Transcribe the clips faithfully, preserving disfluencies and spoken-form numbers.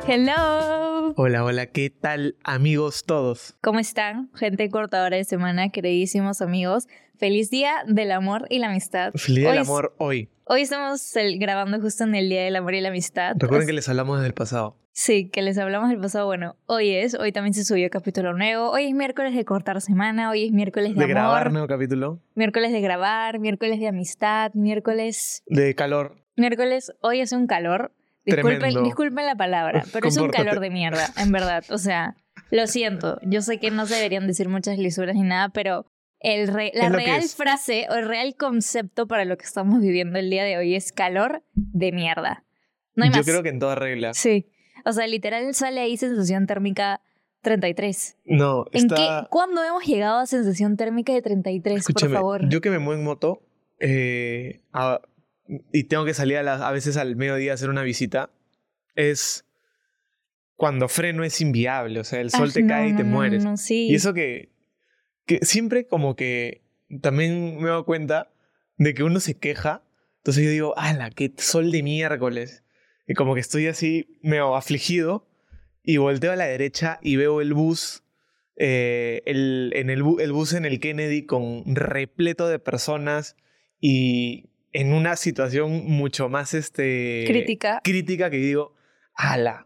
Hello. Hola, hola, ¿qué tal, amigos todos? ¿Cómo están? Gente cortadora de semana, queridísimos amigos. Feliz día del amor y la amistad. Feliz día hoy del amor hoy. Hoy estamos el, grabando justo en el día del amor y la amistad. Recuerden que les hablamos desde el pasado. Sí, que les hablamos del pasado. Bueno, hoy es, hoy también se subió capítulo nuevo. Hoy es miércoles de cortar semana, hoy es miércoles de, de amor. De grabar nuevo capítulo. Miércoles de grabar, miércoles de amistad, miércoles... De calor. Miércoles, hoy hace un calor. Disculpen, Tremendo. disculpen la palabra, pero es un calor de mierda, en verdad. O sea, lo siento. Yo sé que no se deberían decir muchas lisuras ni nada, pero el re, la real frase o el real concepto para lo que estamos viviendo el día de hoy es calor de mierda. No hay Yo más. creo que en toda regla. Sí. O sea, literal sale ahí sensación térmica treinta y tres. No, ¿En está... qué, ¿Cuándo hemos llegado a sensación térmica de treinta y tres, Escúchame, por favor? Yo que me muevo en moto eh, a, y tengo que salir a, la, a veces al mediodía a hacer una visita, es cuando freno es inviable. O sea, el sol Ay, te no, cae y no, te no, mueres. No, sí. Y eso que, que siempre como que también me doy cuenta de que uno se queja. Entonces yo digo, ¡hala, qué sol de miércoles! Y como que estoy así medio afligido y volteo a la derecha y veo el bus, eh, el, en el, bu el bus en el Kennedy con repleto de personas y en una situación mucho más este, crítica. crítica que digo, ¡hala!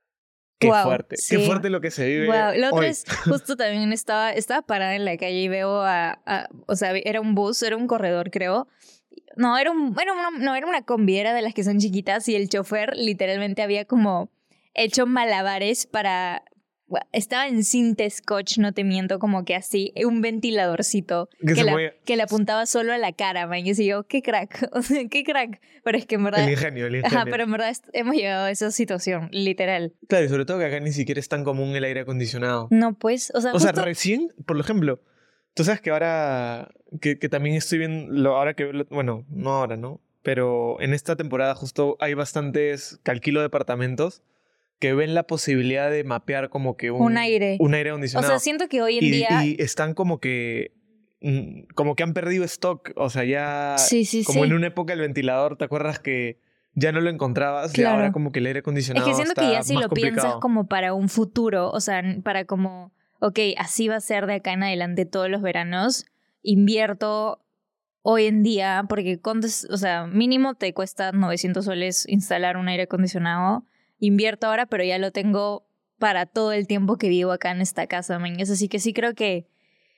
Qué wow, fuerte, sí. qué fuerte lo que se vive. Wow. La otra hoy. vez, justo también estaba, estaba parada en la calle y veo a, a, o sea, era un bus, era un corredor, creo. No, era un, era una, no, era una combi, era de las que son chiquitas y el chofer literalmente había como hecho malabares para... Estaba en cinta scotch, no te miento, como que así, un ventiladorcito que, que, la, mueve. que le apuntaba solo a la cara, man. Y yo digo, qué crack, o sea, qué crack. Pero es que en verdad... El ingenio, el ingenio. Ajá, pero en verdad hemos llegado a esa situación, literal. Claro, y sobre todo que acá ni siquiera es tan común el aire acondicionado. No, pues, o sea... O justo... sea, recién, por ejemplo, tú sabes que ahora, que, que también estoy viendo, ahora que, bueno, no ahora, ¿no? Pero en esta temporada justo hay bastantes, calquilo departamentos que ven la posibilidad de mapear como que un, un aire. Un aire acondicionado. O sea, siento que hoy en y, día... Y están como que... Como que han perdido stock. O sea, ya... Sí, sí, como sí. en una época el ventilador, ¿te acuerdas que ya no lo encontrabas? Claro. Y ahora como que el aire acondicionado es que siento está que ya si más lo complicado. piensas como para un futuro, o sea, para como... Ok, así va a ser de acá en adelante todos los veranos. Invierto hoy en día, porque cuando, o sea, mínimo te cuesta novecientos soles instalar un aire acondicionado. Invierto ahora, pero ya lo tengo para todo el tiempo que vivo acá en esta casa, man. Es así que sí creo que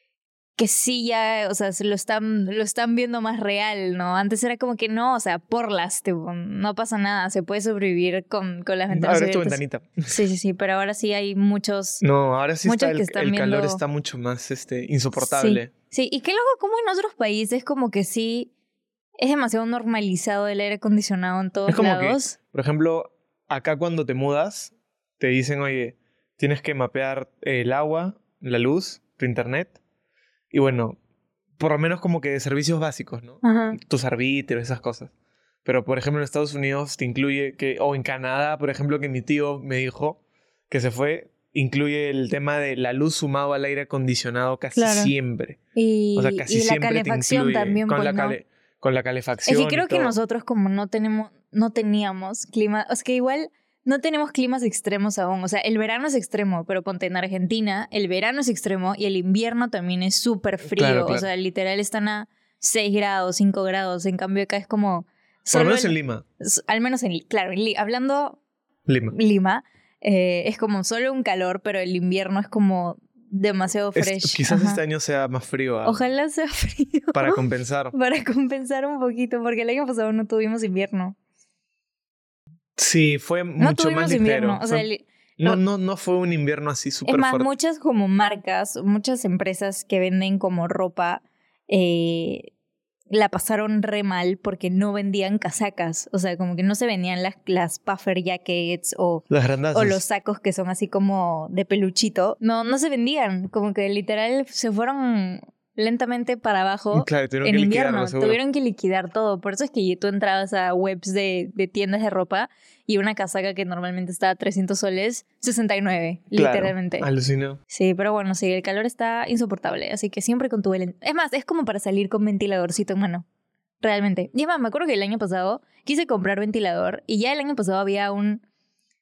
que sí ya, o sea, se lo están, lo están viendo más real, ¿no? Antes era como que no, o sea, porlas, tipo, no pasa nada, se puede sobrevivir con, con las ventanas Ahora es tu abiertas. ventanita. Sí, sí, sí, pero ahora sí hay muchos... No, ahora sí muchos está el, que están el viendo... calor está mucho más este, insoportable. Sí, sí, y qué loco como en otros países como que sí es demasiado normalizado el aire acondicionado en todos es como lados. Que, por ejemplo, acá cuando te mudas, te dicen, oye, tienes que mapear el agua, la luz, tu internet. Y bueno, por lo menos como que de servicios básicos, ¿no? Ajá. Tus arbitrios, esas cosas. Pero, por ejemplo, en Estados Unidos te incluye que... O en Canadá, por ejemplo, que mi tío me dijo que se fue, incluye el tema de la luz sumado al aire acondicionado casi claro. siempre. Y, o sea, casi y la siempre calefacción te incluye también, con, pues, la ¿no? cale, con la calefacción. Es que creo y que todo. nosotros como no tenemos, no teníamos clima... O sea, que igual... No tenemos climas extremos aún. O sea, el verano es extremo, pero ponte en Argentina, el verano es extremo y el invierno también es súper frío. Claro, claro. O sea, literal están a seis grados, cinco grados. En cambio, acá es como... Por lo menos el, en Lima. Al menos en... Claro, en, hablando... Lima. Lima, eh, es como solo un calor, pero el invierno es como demasiado fresh. Es, quizás Ajá. este año sea más frío. ¿eh? Ojalá sea frío. Para compensar. Para compensar un poquito, porque el año pasado no tuvimos invierno. Sí, fue No mucho tuvimos más ligero. invierno, o sea, fue, el, no, no, no fue un invierno así súper fuerte. Es más, fuerte. muchas como marcas, muchas empresas que venden como ropa, eh, la pasaron re mal porque no vendían casacas. O sea, como que no se vendían las, las puffer jackets o, las grandazas. o los sacos que son así como de peluchito. No, no se vendían. Como que literal se fueron lentamente para abajo. Claro, tuvieron en que invierno. liquidarlo, seguro. Tuvieron que liquidar todo. Por eso es que tú entrabas a webs de, de tiendas de ropa y una casaca que normalmente está a trescientos soles, sesenta y nueve, claro, literalmente. Alucinó. Sí, pero bueno, sí, el calor está insoportable. Así que siempre con tu... Es más, es como para salir con ventiladorcito en mano. Realmente. Y es más, me acuerdo que el año pasado quise comprar ventilador y ya el año pasado había un...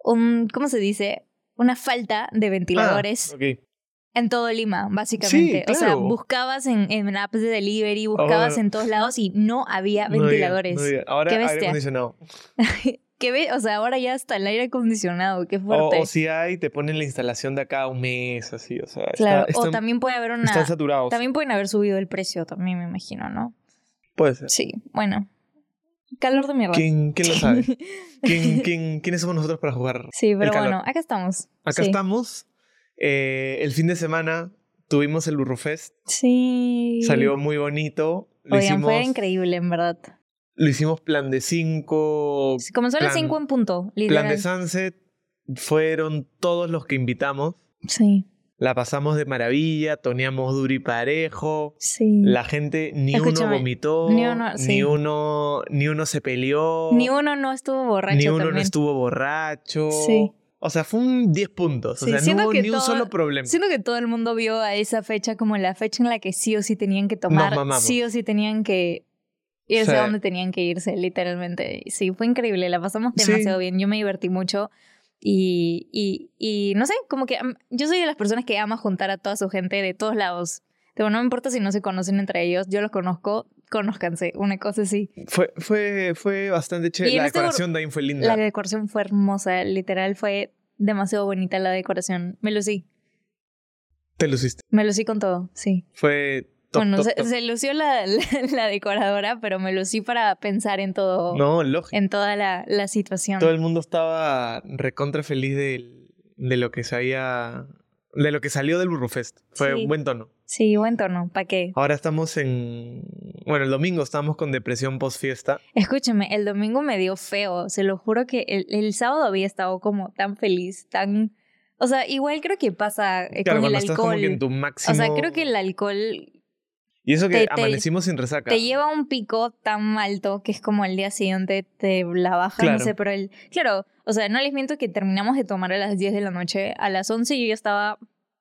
un, ¿cómo se dice? Una falta de ventiladores Ah, ok. en todo Lima, básicamente. Sí, O sea, claro. buscabas en, en apps de delivery, buscabas Oh, en todos lados y no había no había, ventiladores. no había. Ahora Qué aire bestia. acondicionado. ¿Qué ve? O sea, ahora ya está el aire acondicionado, qué O, fuerte. o si hay, te ponen la instalación de acá a un mes, así, o sea, Claro, está- o están, también puede haber están una... saturados. También pueden haber subido el precio, también me imagino, ¿no? Puede ser. Sí, bueno. Calor de mierda. ¿Quién, quién lo sabe? ¿Quién, quién, ¿Quiénes somos nosotros para jugar Sí, el pero calor? bueno, acá estamos. Acá Sí. estamos. Eh, el fin de semana tuvimos el Burrufest. Sí. Salió muy bonito. Lo Oigan, hicimos, fue increíble, en verdad. lo hicimos plan de cinco. Sí, comenzó a las plan- cinco en punto, Plan literal. de Sunset. Fueron todos los que invitamos. Sí, La pasamos de maravilla. Toneamos duro y parejo. sí. La gente, ni Escúchame, uno vomitó, ni uno- sí. ni uno, ni uno se peleó, Ni uno no estuvo borracho ni uno no también. estuvo borracho. Sí. O sea, fue un diez puntos. O Sí, sea, no siento hubo que ni un todo- solo problema. Siento que todo el mundo vio a esa fecha como la fecha en la que sí o sí tenían que Nos tomar, mamamos. sí o sí tenían que irse Sí. a donde tenían que irse, literalmente. Sí, fue increíble, la pasamos Sí. demasiado bien, yo me divertí mucho y, y, y no sé, como que am- yo soy de las personas que ama juntar a toda su gente de todos lados. Pero no me importa si no se conocen entre ellos, yo los conozco, conózcanse, una cosa así. Fue, fue, fue bastante Y chévere. en La este decoración de ahí fue linda. La decoración fue hermosa, literal fue demasiado bonita la decoración. Me lucí, Te luciste. me lucí con todo, sí. Fue top, bueno, top, se, top. se lució la, la, la decoradora, pero me lucí para pensar en todo, No, lógico. en toda la, la situación. Todo el mundo estaba recontra feliz de, de lo que se había... De lo que salió del Burrufest. Fue Sí. un buen tono. Sí, buen tono, ¿para qué? Ahora estamos en... Bueno, el domingo estamos con depresión post fiesta. Escúchame, el domingo me dio feo, se lo juro que el, el sábado había estado como tan feliz, tan... O sea, igual creo que pasa eh, Claro, con el cuando estás como alcohol. que en tu máximo... O sea, creo que el alcohol Y eso que te- te- amanecimos sin resaca. te lleva a un pico tan alto que es como el día siguiente te la baja, Claro. no sé, pero el... Claro, o sea, no les miento que terminamos de tomar a las diez de la noche, a las once yo ya estaba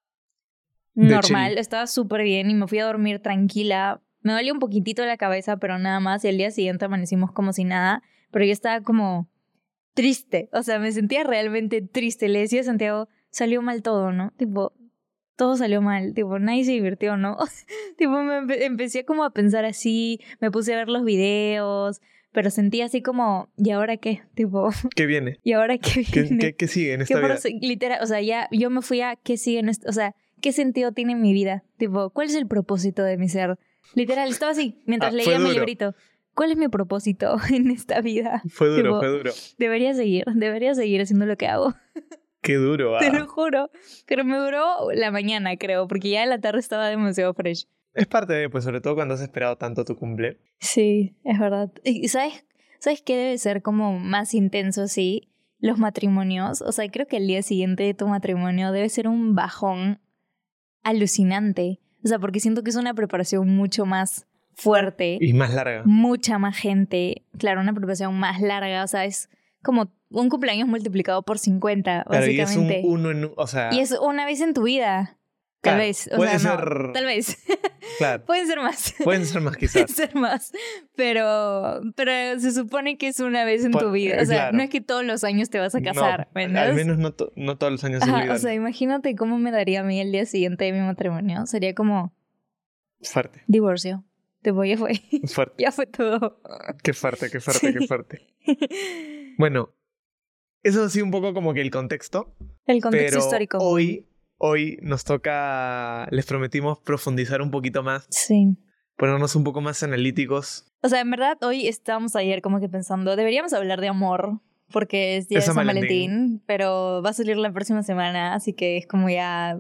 De normal, chill. estaba súper bien y me fui a dormir tranquila. Me dolía un poquitito la cabeza, pero nada más, y al día siguiente amanecimos como si nada, pero yo estaba como triste, o sea, me sentía realmente triste, le decía a Santiago, salió mal todo, ¿no? Tipo, todo salió mal, tipo, nadie se divirtió, ¿no? Tipo, me empe- empecé como a pensar así, me puse a ver los videos, pero sentía así como, ¿y ahora qué? Tipo, ¿Qué viene? ¿y ahora qué ¿Qué, viene? qué, qué sigue en ¿Qué esta vida? proce- literal, o sea, ya yo me fui a qué sigue en esto, o sea, ¿qué sentido tiene mi vida? Tipo, ¿cuál es el propósito de mi ser? Literal, estaba así, mientras Ah, fue leía mi duro. librito. ¿Cuál es mi propósito en esta vida? Fue duro, Tipo, fue duro. Debería seguir, debería seguir haciendo lo que hago. Qué duro, Te ah. lo juro. Pero me duró la mañana, creo, porque ya en la tarde estaba demasiado fresh. Es parte de, pues, sobre todo cuando has esperado tanto tu cumple. Sí, es verdad. ¿Y sabes, sabes qué debe ser como más intenso, sí? Los matrimonios. O sea, creo que el día siguiente de tu matrimonio debe ser un bajón alucinante. O sea, porque siento que es una preparación mucho más fuerte, Y más larga. mucha más gente. Claro, una preparación más larga. O sea, es como un cumpleaños multiplicado por cincuenta, Claro, y es un básicamente. uno en un... O sea, Y es una vez en tu vida. Tal Claro, vez. O puede sea, no, ser- tal vez. claro, Pueden ser más. pueden ser más Pueden quizás. ser más. Pero, pero se supone que es una vez en Pu- tu vida. eh, O sea, claro. no es que todos los años te vas a casar. No, ¿me al entiendes? menos no, to- no todos los años se Ajá, olvidan. o sea, imagínate cómo me daría a mí el día siguiente de mi matrimonio. Sería como Fuerte, divorcio. Tipo, ya fue. fuerte. Ya fue todo. Qué fuerte, qué fuerte, Sí. qué fuerte. Bueno, eso sí un poco como que el contexto. El contexto pero histórico. hoy, hoy nos toca, les prometimos profundizar un poquito más, Sí. ponernos un poco más analíticos. O sea, en verdad, hoy estábamos ayer como que pensando, deberíamos hablar de amor, porque es día Es de San San Valentín. Valentín, pero va a salir la próxima semana, así que es como ya...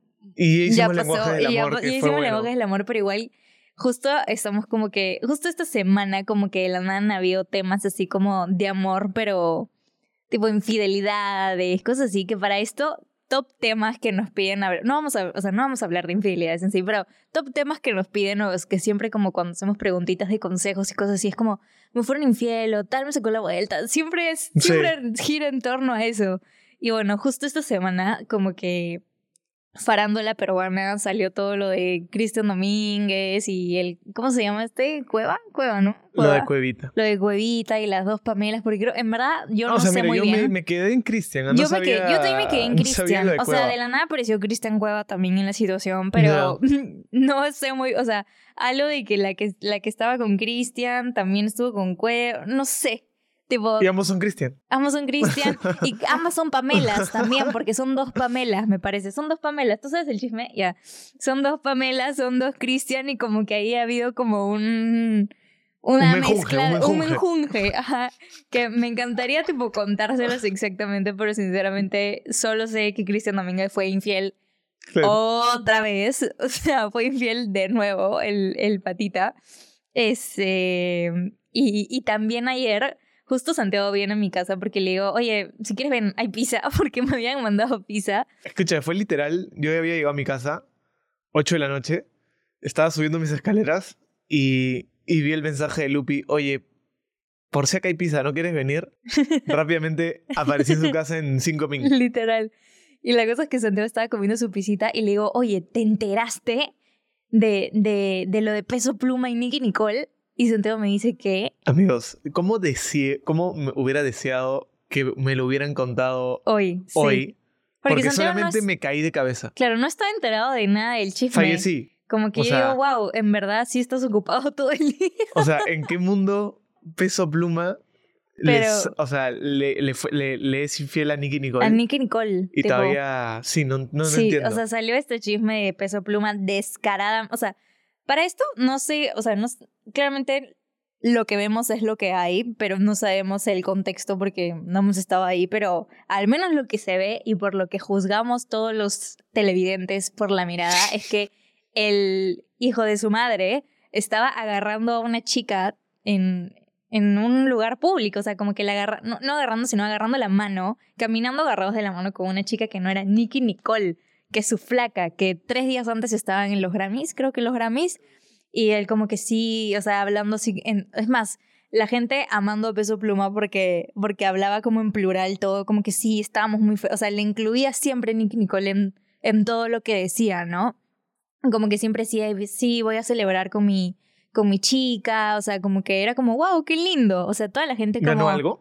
Y ya hicimos lenguaje del y ya amor, pa- que ya fue hicimos bueno. lenguaje del amor, pero igual justo estamos como que, justo esta semana como que de la nada han habido temas así como de amor, pero tipo infidelidades, cosas así, que para esto top temas que nos piden hablar, no vamos a, o sea, no vamos a hablar de infidelidades en sí, pero top temas que nos piden, o es que siempre como cuando hacemos preguntitas de consejos y cosas así, es como, me fueron infiel o tal me sacó la vuelta, siempre es, Sí. siempre gira en torno a eso. Y bueno, justo esta semana como que farándula peruana salió todo lo de Cristian Domínguez y el... ¿Cómo se llama este? ¿Cueva? Cueva, ¿no? Cueva. Lo de Cuevita. Lo de Cuevita y las dos Pamelas, porque creo, en verdad yo no, no o sea, sé mira, muy yo bien. Me, me quedé en Cristian. No yo, sabía, me quedé, yo también me quedé en Cristian. No o sea, de la nada apareció Cristian Cueva también en la situación, pero no. no sé muy... O sea, algo de que la que, la que estaba con Cristian también estuvo con Cueva, no sé. Tipo, y ambos son Cristian. Ambos son Cristian y ambas son Pamelas también, porque son dos Pamelas, me parece. Son dos Pamelas, ¿tú sabes el chisme? Ya. Son dos Pamelas, son dos Cristian y como que ahí ha habido como un... Una un mezcla, menjunje, un menjunje, ajá, que me encantaría tipo contárselos exactamente, pero sinceramente solo sé que Cristian Domínguez fue infiel sí. otra vez, o sea, fue infiel de nuevo el, el patita. Este, y, y también ayer... Justo Santiago viene a mi casa porque le digo, oye, si quieres ven, hay pizza, porque me habían mandado pizza. Escucha, fue literal, yo había llegado a mi casa, ocho de la noche, estaba subiendo mis escaleras y, y vi el mensaje de Lupi, oye, por si acá hay pizza, ¿no quieres venir? Rápidamente aparecí en su casa en cinco minutos. Literal. Y la cosa es que Santiago estaba comiendo su pisita y le digo, oye, ¿te enteraste de, de, de lo de Peso Pluma y Nicki Nicole? Y Santiago me dice que... Amigos, ¿cómo, deseé, ¿cómo me hubiera deseado que me lo hubieran contado hoy? Hoy. Sí. Porque, porque solamente no es... me caí de cabeza. Claro, no estaba enterado de nada del chisme. Fallecí. Como que o yo sea, digo, wow, en verdad sí estás ocupado todo el día. O sea, ¿en qué mundo Peso Pluma Pero, les, o sea, le, le, fue, le, le es infiel a Nicki Nicole? A Nicki Nicole. Y tipo, todavía... Sí, no, no, no sí, entiendo. O sea, salió este chisme de Peso Pluma descarada. O sea, para esto no sé, o sea, no, claramente... Lo que vemos es lo que hay, pero no sabemos el contexto porque no hemos estado ahí, pero al menos lo que se ve y por lo que juzgamos todos los televidentes por la mirada es que el hijo de su madre estaba agarrando a una chica en, en un lugar público, o sea, como que la agarra, no, no agarrando, sino agarrando la mano, caminando agarrados de la mano con una chica que no era Nicki Nicole, que es su flaca, que tres días antes estaban en los Grammys, creo que en los Grammys. Y él como que sí, o sea, hablando así, en, es más, la gente amando a Peso Pluma porque, porque hablaba como en plural todo, como que sí, estábamos muy feos, o sea, le incluía siempre Nicki Nicole en, en todo lo que decía, ¿no? Como que siempre decía, sí, voy a celebrar con mi, con mi chica, o sea, como que era como, wow, qué lindo, o sea, toda la gente como... ¿Ganó algo?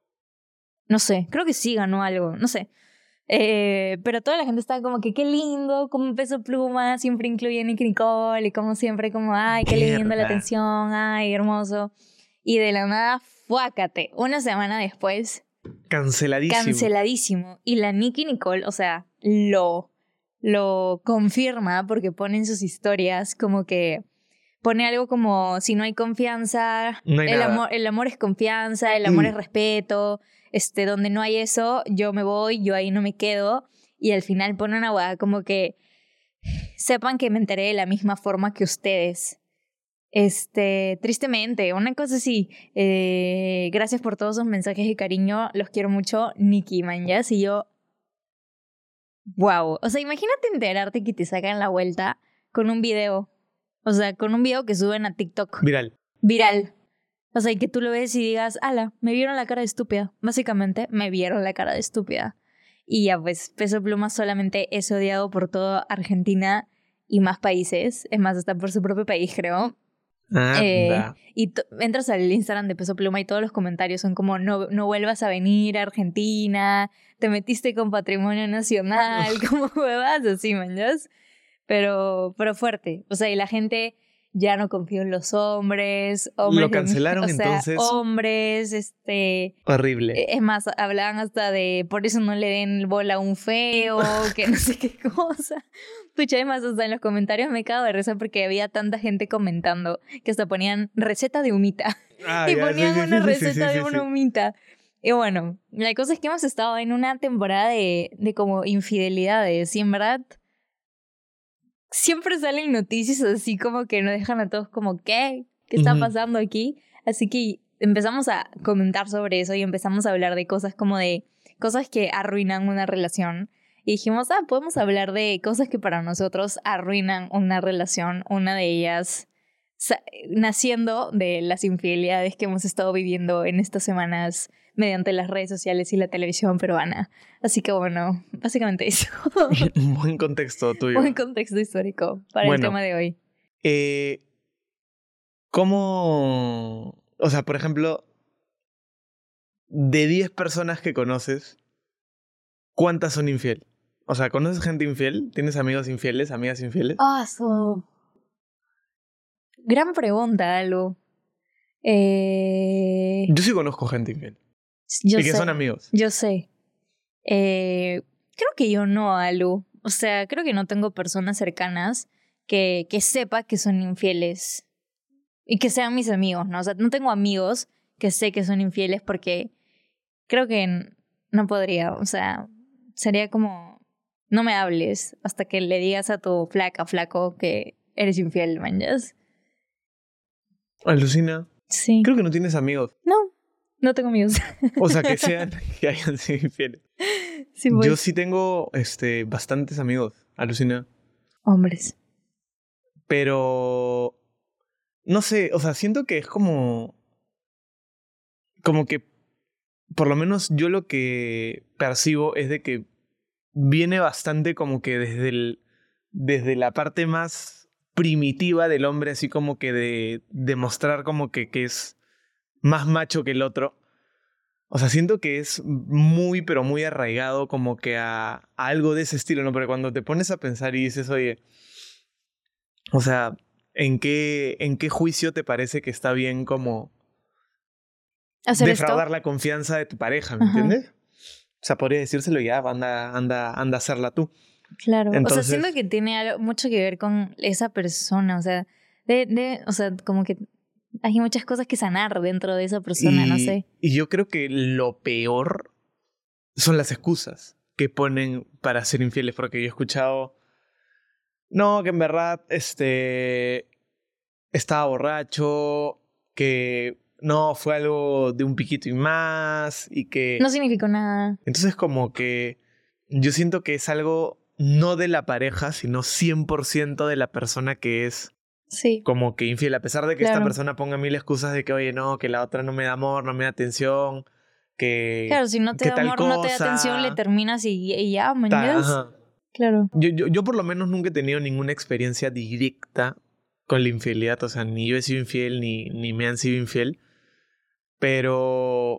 No sé, creo que sí ganó algo, no sé. Eh, pero toda la gente estaba como que qué lindo, como Peso Pluma siempre incluye a Nicki Nicole y como siempre como ay, qué Mierda. linda la atención, ay, hermoso. Y de la nada, fuácate, una semana después canceladísimo. Canceladísimo. Y la Nicki Nicole, o sea, lo, lo confirma porque pone en sus historias como que pone algo como si no hay confianza, no hay el, nada. amor, el amor es confianza, el amor mm. es respeto. Este, donde no hay eso, yo me voy, yo ahí no me quedo. Y al final pone una hueá como que sepan que me enteré de la misma forma que ustedes. Este, tristemente, una cosa así. Eh, gracias por todos sus mensajes de cariño. Los quiero mucho, Nicki, man, ya. Y yo, wow. O sea, imagínate enterarte que te sacan la vuelta con un video. O sea, con un video que suben a TikTok. Viral. Viral. O sea, y que tú lo ves y digas, ala, me vieron la cara de estúpida. Básicamente, me vieron la cara de estúpida. Y ya, pues, Peso Pluma solamente es odiado por toda Argentina y más países. Es más, hasta por su propio país, creo. Anda. Eh, y entras al Instagram de Peso Pluma y todos los comentarios son como, no, no vuelvas a venir a Argentina, te metiste con Patrimonio Nacional, como huevas así, mañas. Pero, pero fuerte. O sea, y la gente... Ya no confío en los hombres. hombres Lo cancelaron de, o sea, entonces. Hombres, este... Horrible. Es más, hablaban hasta de por eso no le den bola a un feo, que no sé qué cosa. Pucha, además, hasta en los comentarios me cago de risa porque había tanta gente comentando que hasta ponían receta de humita. Ah, y ya, ponían sí, sí, una sí, receta sí, sí, de sí, una sí. humita. Y bueno, la cosa es que hemos estado en una temporada de, de como infidelidades. Y en verdad... Siempre salen noticias así como que nos dejan a todos como, ¿qué? ¿Qué está pasando aquí? Así que empezamos a comentar sobre eso y empezamos a hablar de cosas como de cosas que arruinan una relación. Y dijimos, ah, podemos hablar de cosas que para nosotros arruinan una relación. Una de ellas naciendo de las infidelidades que hemos estado viviendo en estas semanas mediante las redes sociales y la televisión peruana. Así que bueno, básicamente eso. Un buen contexto tuyo. Buen contexto histórico para Bueno, el tema de hoy. Eh, ¿Cómo...? O sea, por ejemplo, de diez personas que conoces, ¿cuántas son infiel? O sea, ¿conoces gente infiel? ¿Tienes amigos infieles, amigas infieles? Ah, so... Gran pregunta, Alu. Eh... Yo sí conozco gente infiel. Yo y que sé, son amigos. Yo sé. Eh, creo que yo no, Alu. O sea, creo que no tengo personas cercanas que, que sepa que son infieles. Y que sean mis amigos, ¿no? O sea, no tengo amigos que sé que son infieles porque creo que no podría. O sea, sería como... No me hables hasta que le digas a tu flaca, flaco, que eres infiel, manjas. Alucina. Sí. Creo que no tienes amigos. No, no tengo amigos. O sea, que sean, que hayan sido infieles. Sí, pues. Yo sí tengo este, bastantes amigos, alucina. Hombres. Pero... No sé, o sea, siento que es como... Como que... Por lo menos yo lo que percibo es de que viene bastante como que desde el... Desde la parte más primitiva del hombre, así como que de demostrar como que, que es más macho que el otro. O sea, siento que es muy, pero muy arraigado como que a, a algo de ese estilo, ¿no? Pero cuando te pones a pensar y dices, oye, o sea, ¿en qué, en qué juicio te parece que está bien como ¿Hacer defraudar esto? la confianza de tu pareja, ¿me Ajá. entiendes? O sea, podría decírselo ya, anda, anda, anda a hacerla tú. Claro. Entonces, o sea, siento que tiene algo, mucho que ver con esa persona. O sea, de, de, o sea, como que hay muchas cosas que sanar dentro de esa persona, y, no sé. y yo creo que lo peor son las excusas que ponen para ser infieles, porque yo he escuchado, no, que en verdad, este, estaba borracho, que no, fue algo de un piquito y más, y que... No significó nada. Entonces como que yo siento que es algo no de la pareja, sino cien por ciento de la persona que es Sí. como que infiel, a pesar de que Claro. esta persona ponga mil excusas de que, oye, no, que la otra no me da amor, no me da atención, que... Claro, si no te que da tal amor, no te da cosa, atención, le terminas y, y ya, ta- mañas. ajá. Claro. Yo, yo, yo por lo menos nunca he tenido ninguna experiencia directa con la infidelidad, o sea, ni yo he sido infiel, ni, ni me han sido infiel, pero...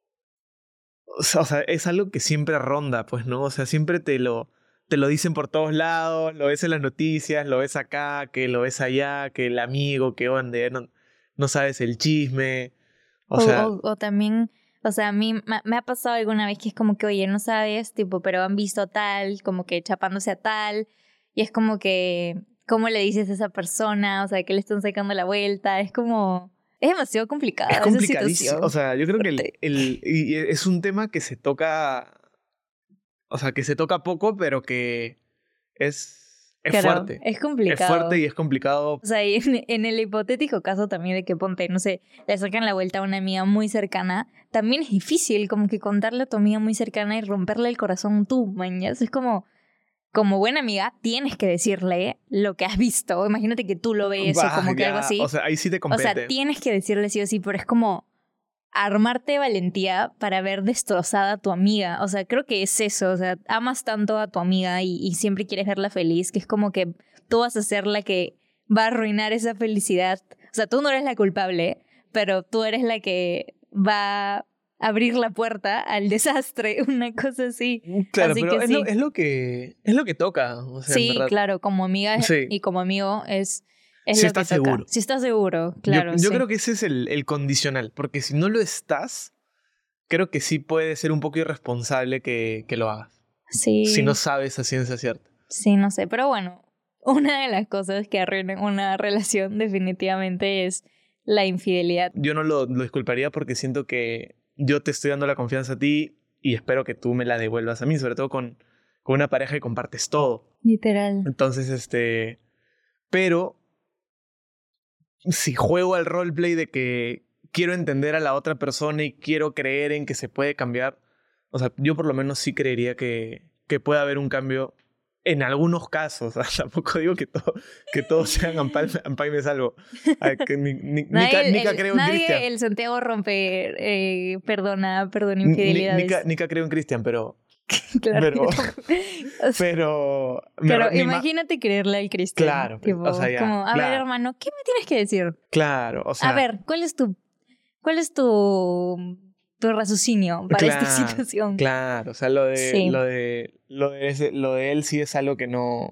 O sea, o sea, es algo que siempre ronda, pues, ¿no? O sea, siempre te lo, te lo dicen por todos lados, lo ves en las noticias, lo ves acá, que lo ves allá, que el amigo, que onda, no, no sabes el chisme. O, O, sea, o, o también, o sea, a mí me, me ha pasado alguna vez que es como que, oye, no sabes, tipo, pero han visto a tal, como que chapándose a tal, y es como que, ¿cómo le dices a esa persona? O sea, que le están sacando la vuelta, es como, es demasiado complicada es esa complicadísimo. situación. O sea, yo creo que el, Fuerte. el, y es un tema que se toca, o sea, que se toca poco, pero que es, es Claro, fuerte. es Es complicado. fuerte y es complicado. O sea, y en, en el hipotético caso también de que ponte, no sé, le sacan la vuelta a una amiga muy cercana, también es difícil como que contarle a tu amiga muy cercana y romperle el corazón tú, mañas. Es como, como buena amiga, tienes que decirle lo que has visto. Imagínate que tú lo ves o Bah, como que ya, algo así. o sea, ahí sí te O compete. sea, tienes que decirle sí o sí, pero es como armarte de valentía para ver destrozada a tu amiga. O sea, creo que es eso. O sea, amas tanto a tu amiga y, y siempre quieres verla feliz, que es como que tú vas a ser la que va a arruinar esa felicidad. O sea, tú no eres la culpable, pero tú eres la que va a abrir la puerta al desastre, una cosa así. Claro, Así pero que es, sí. lo, es lo que es lo que toca, o sea, en Sí, verdad. claro, como amiga Sí. y como amigo es, es Si lo estás que toca. seguro. Si estás seguro, Yo, claro, yo sí. creo que ese es el, el condicional, porque si no lo estás, creo que sí puede ser un poco irresponsable que, que lo hagas. Sí. Si no sabes a ciencia cierta. Sí, no sé, pero bueno, una de las cosas que arruinan una relación definitivamente es la infidelidad. Yo no lo, lo disculparía porque siento que yo te estoy dando la confianza a ti y espero que tú me la devuelvas a mí, sobre todo con, con una pareja que compartes todo. Literal. Entonces, este... Pero si juego al roleplay de que quiero entender a la otra persona y quiero creer en que se puede cambiar, o sea, yo por lo menos sí creería que, que puede haber un cambio en algunos casos, o sea, tampoco digo que, todo, que todos sean ampal, ampal me salvo. Ay, que ni, ni, nadie, Nica, Nica el, creo en Cristian. Nadie el Santiago rompe, eh, perdona, perdona Ni- infidelidades. Nica, Nica creo en Cristian, pero... Claro. Pero... O sea, pero... me- pero mi ma- imagínate creerle al Cristian. Claro, Tipo, o sea, ya, como, a claro. ver, hermano, ¿qué me tienes que decir? Claro, o sea... A ver, ¿cuál es tu, cuál es tu, tu raciocinio para claro, esta situación? Claro, o sea, lo de, Sí. lo de, lo de, ese- lo de él sí es algo que no...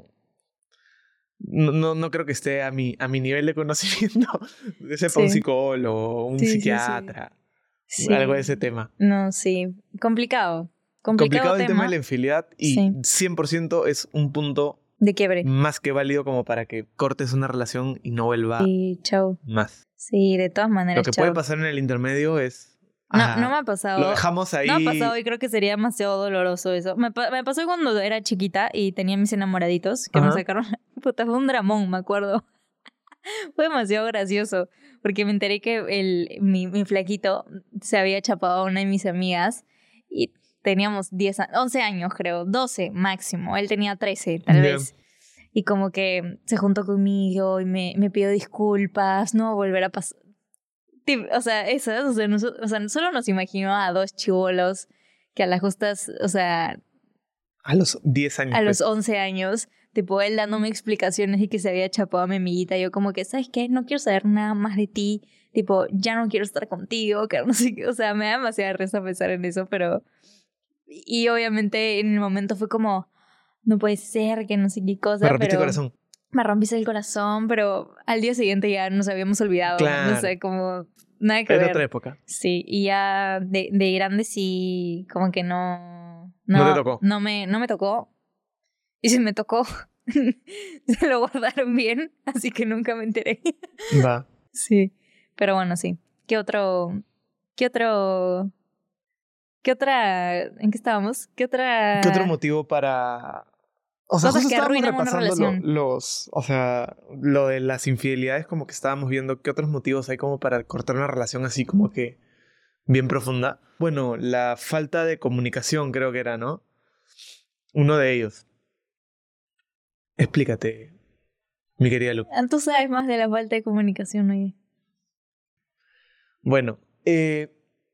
No, no, no creo que esté a mi, a mi nivel de conocimiento. De sepa un Sí. psicólogo, un Sí, sí, sí. psiquiatra, Sí. algo de ese tema. No, sí. Complicado. Complicado, Complicado el tema, tema de la infidelidad y Sí. cien por ciento es un punto de quiebre. más que válido como para que cortes una relación y no vuelva Y chau. más. Sí, de todas maneras, Lo que chau. puede pasar en el intermedio es... No, ah, no me ha pasado. Lo dejamos ahí. No ha pasado y creo que sería demasiado doloroso eso. Me, pa- me pasó cuando era chiquita y tenía mis enamoraditos que Ajá. me sacaron. Puta, fue un dramón, me acuerdo. Fue demasiado gracioso porque me enteré que el, mi, mi flaquito se había chapado a una de mis amigas y teníamos diez, a- once años, creo, doce máximo. Él tenía trece, tal Bien. vez. Y como que se juntó conmigo y me, me pidió disculpas, no va a volver a pasar. O sea, eso, o sea, noso- o sea, solo nos imaginó a dos chibolos que a las justas, o sea, A los diez años. a los pues. once años, tipo él dándome explicaciones y que se había chapado a mi amiguita. Yo como que, ¿sabes qué? No quiero saber nada más de ti. Tipo, ya no quiero estar contigo, que no sé qué. O sea, me da demasiada risa pensar en eso, pero... Y obviamente en el momento fue como, no puede ser, que no sé qué cosa, Me rompiste pero... el corazón. Me rompiste el corazón, pero al día siguiente ya nos habíamos olvidado. Claro. No sé, como... Nada que Era ver. otra época. Sí, y ya de, de grande sí, como que no... No te tocó. No me, no me tocó. Y si me tocó, se lo guardaron bien, así que nunca me enteré. Va. Sí, pero bueno, sí. ¿Qué otro... ¿Qué otro... ¿Qué otra... ¿En qué estábamos? ¿Qué otra... ¿Qué otro motivo para...? O sea, Cosas justo que estábamos arruinan una repasando lo- relación. los... O sea, lo de las infidelidades, como que estábamos viendo qué otros motivos hay como para cortar una relación así como que bien profunda. Bueno, la falta de comunicación creo que era, ¿no? Uno de ellos. Explícate, mi querida Lu. Ah, tú sabes más de la falta de comunicación, oye. Bueno, eh,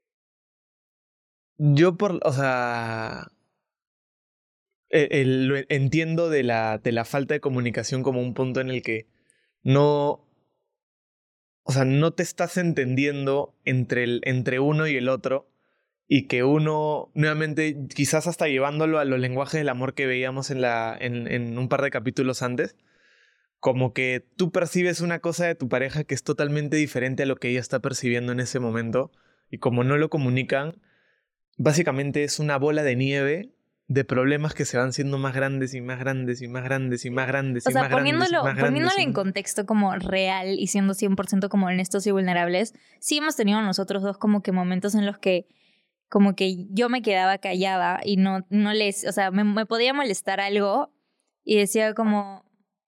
yo por... O sea... eh, el- lo entiendo de la, de la falta de comunicación como un punto en el que no... O sea, no te estás entendiendo entre, el, entre uno y el otro y que uno, nuevamente, quizás hasta llevándolo a los lenguajes del amor que veíamos en, la, en, en un par de capítulos antes, como que tú percibes una cosa de tu pareja que es totalmente diferente a lo que ella está percibiendo en ese momento y como no lo comunican, básicamente es una bola de nieve de problemas que se van siendo más grandes y más grandes y más grandes y más grandes O y sea, más grandes y poniéndolo, más grandes poniéndolo y en más- contexto como real y siendo cien por ciento como honestos y vulnerables, sí hemos tenido nosotros dos como que momentos en los que como que yo me quedaba callada y no, no les, o sea, me, me podía molestar algo y decía como,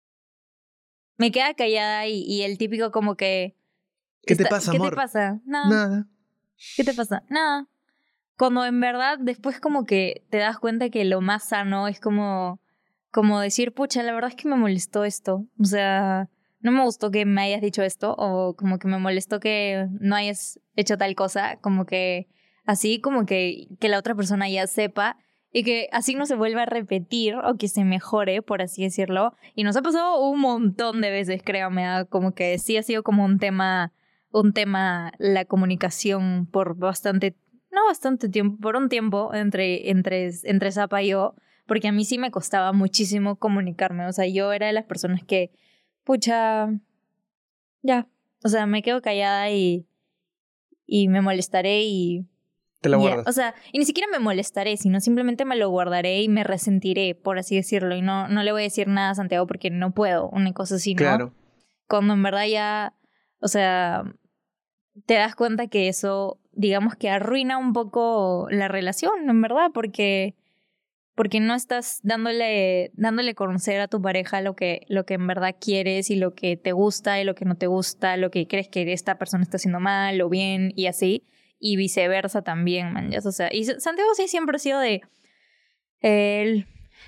me quedaba callada y, y el típico como que... ¿Qué te está- pasa, ¿Qué amor? te pasa? Nada. Nada. ¿Qué te pasa? Nada. Cuando en verdad después como que te das cuenta que lo más sano es como, como decir, pucha, la verdad es que me molestó esto. O sea, no me gustó que me hayas dicho esto o como que me molestó que no hayas hecho tal cosa. Como que así, como que, que la otra persona ya sepa y que así no se vuelva a repetir o que se mejore, por así decirlo. Y nos ha pasado un montón de veces, créame, ¿ah? Como que sí ha sido como un tema, un tema la comunicación por bastante no bastante tiempo, por un tiempo entre, entre, entre Zapa y yo, porque a mí sí me costaba muchísimo comunicarme. O sea, yo era de las personas que, pucha, ya, o sea, me quedo callada y, y me molestaré y... Te la y ya. guardas. O sea, y ni siquiera me molestaré, sino simplemente me lo guardaré y me resentiré, por así decirlo. Y no, no le voy a decir nada a Santiago porque no puedo, una cosa así, ¿no? Claro. Cuando en verdad ya, o sea, te das cuenta que eso, digamos que arruina un poco la relación, en verdad, porque, porque no estás dándole, dándole a conocer a tu pareja lo que, lo que en verdad quieres y lo que te gusta y lo que no te gusta, lo que crees que esta persona está haciendo mal o bien y así, y viceversa también, man. O sea, y Santiago sí siempre ha sido de... El,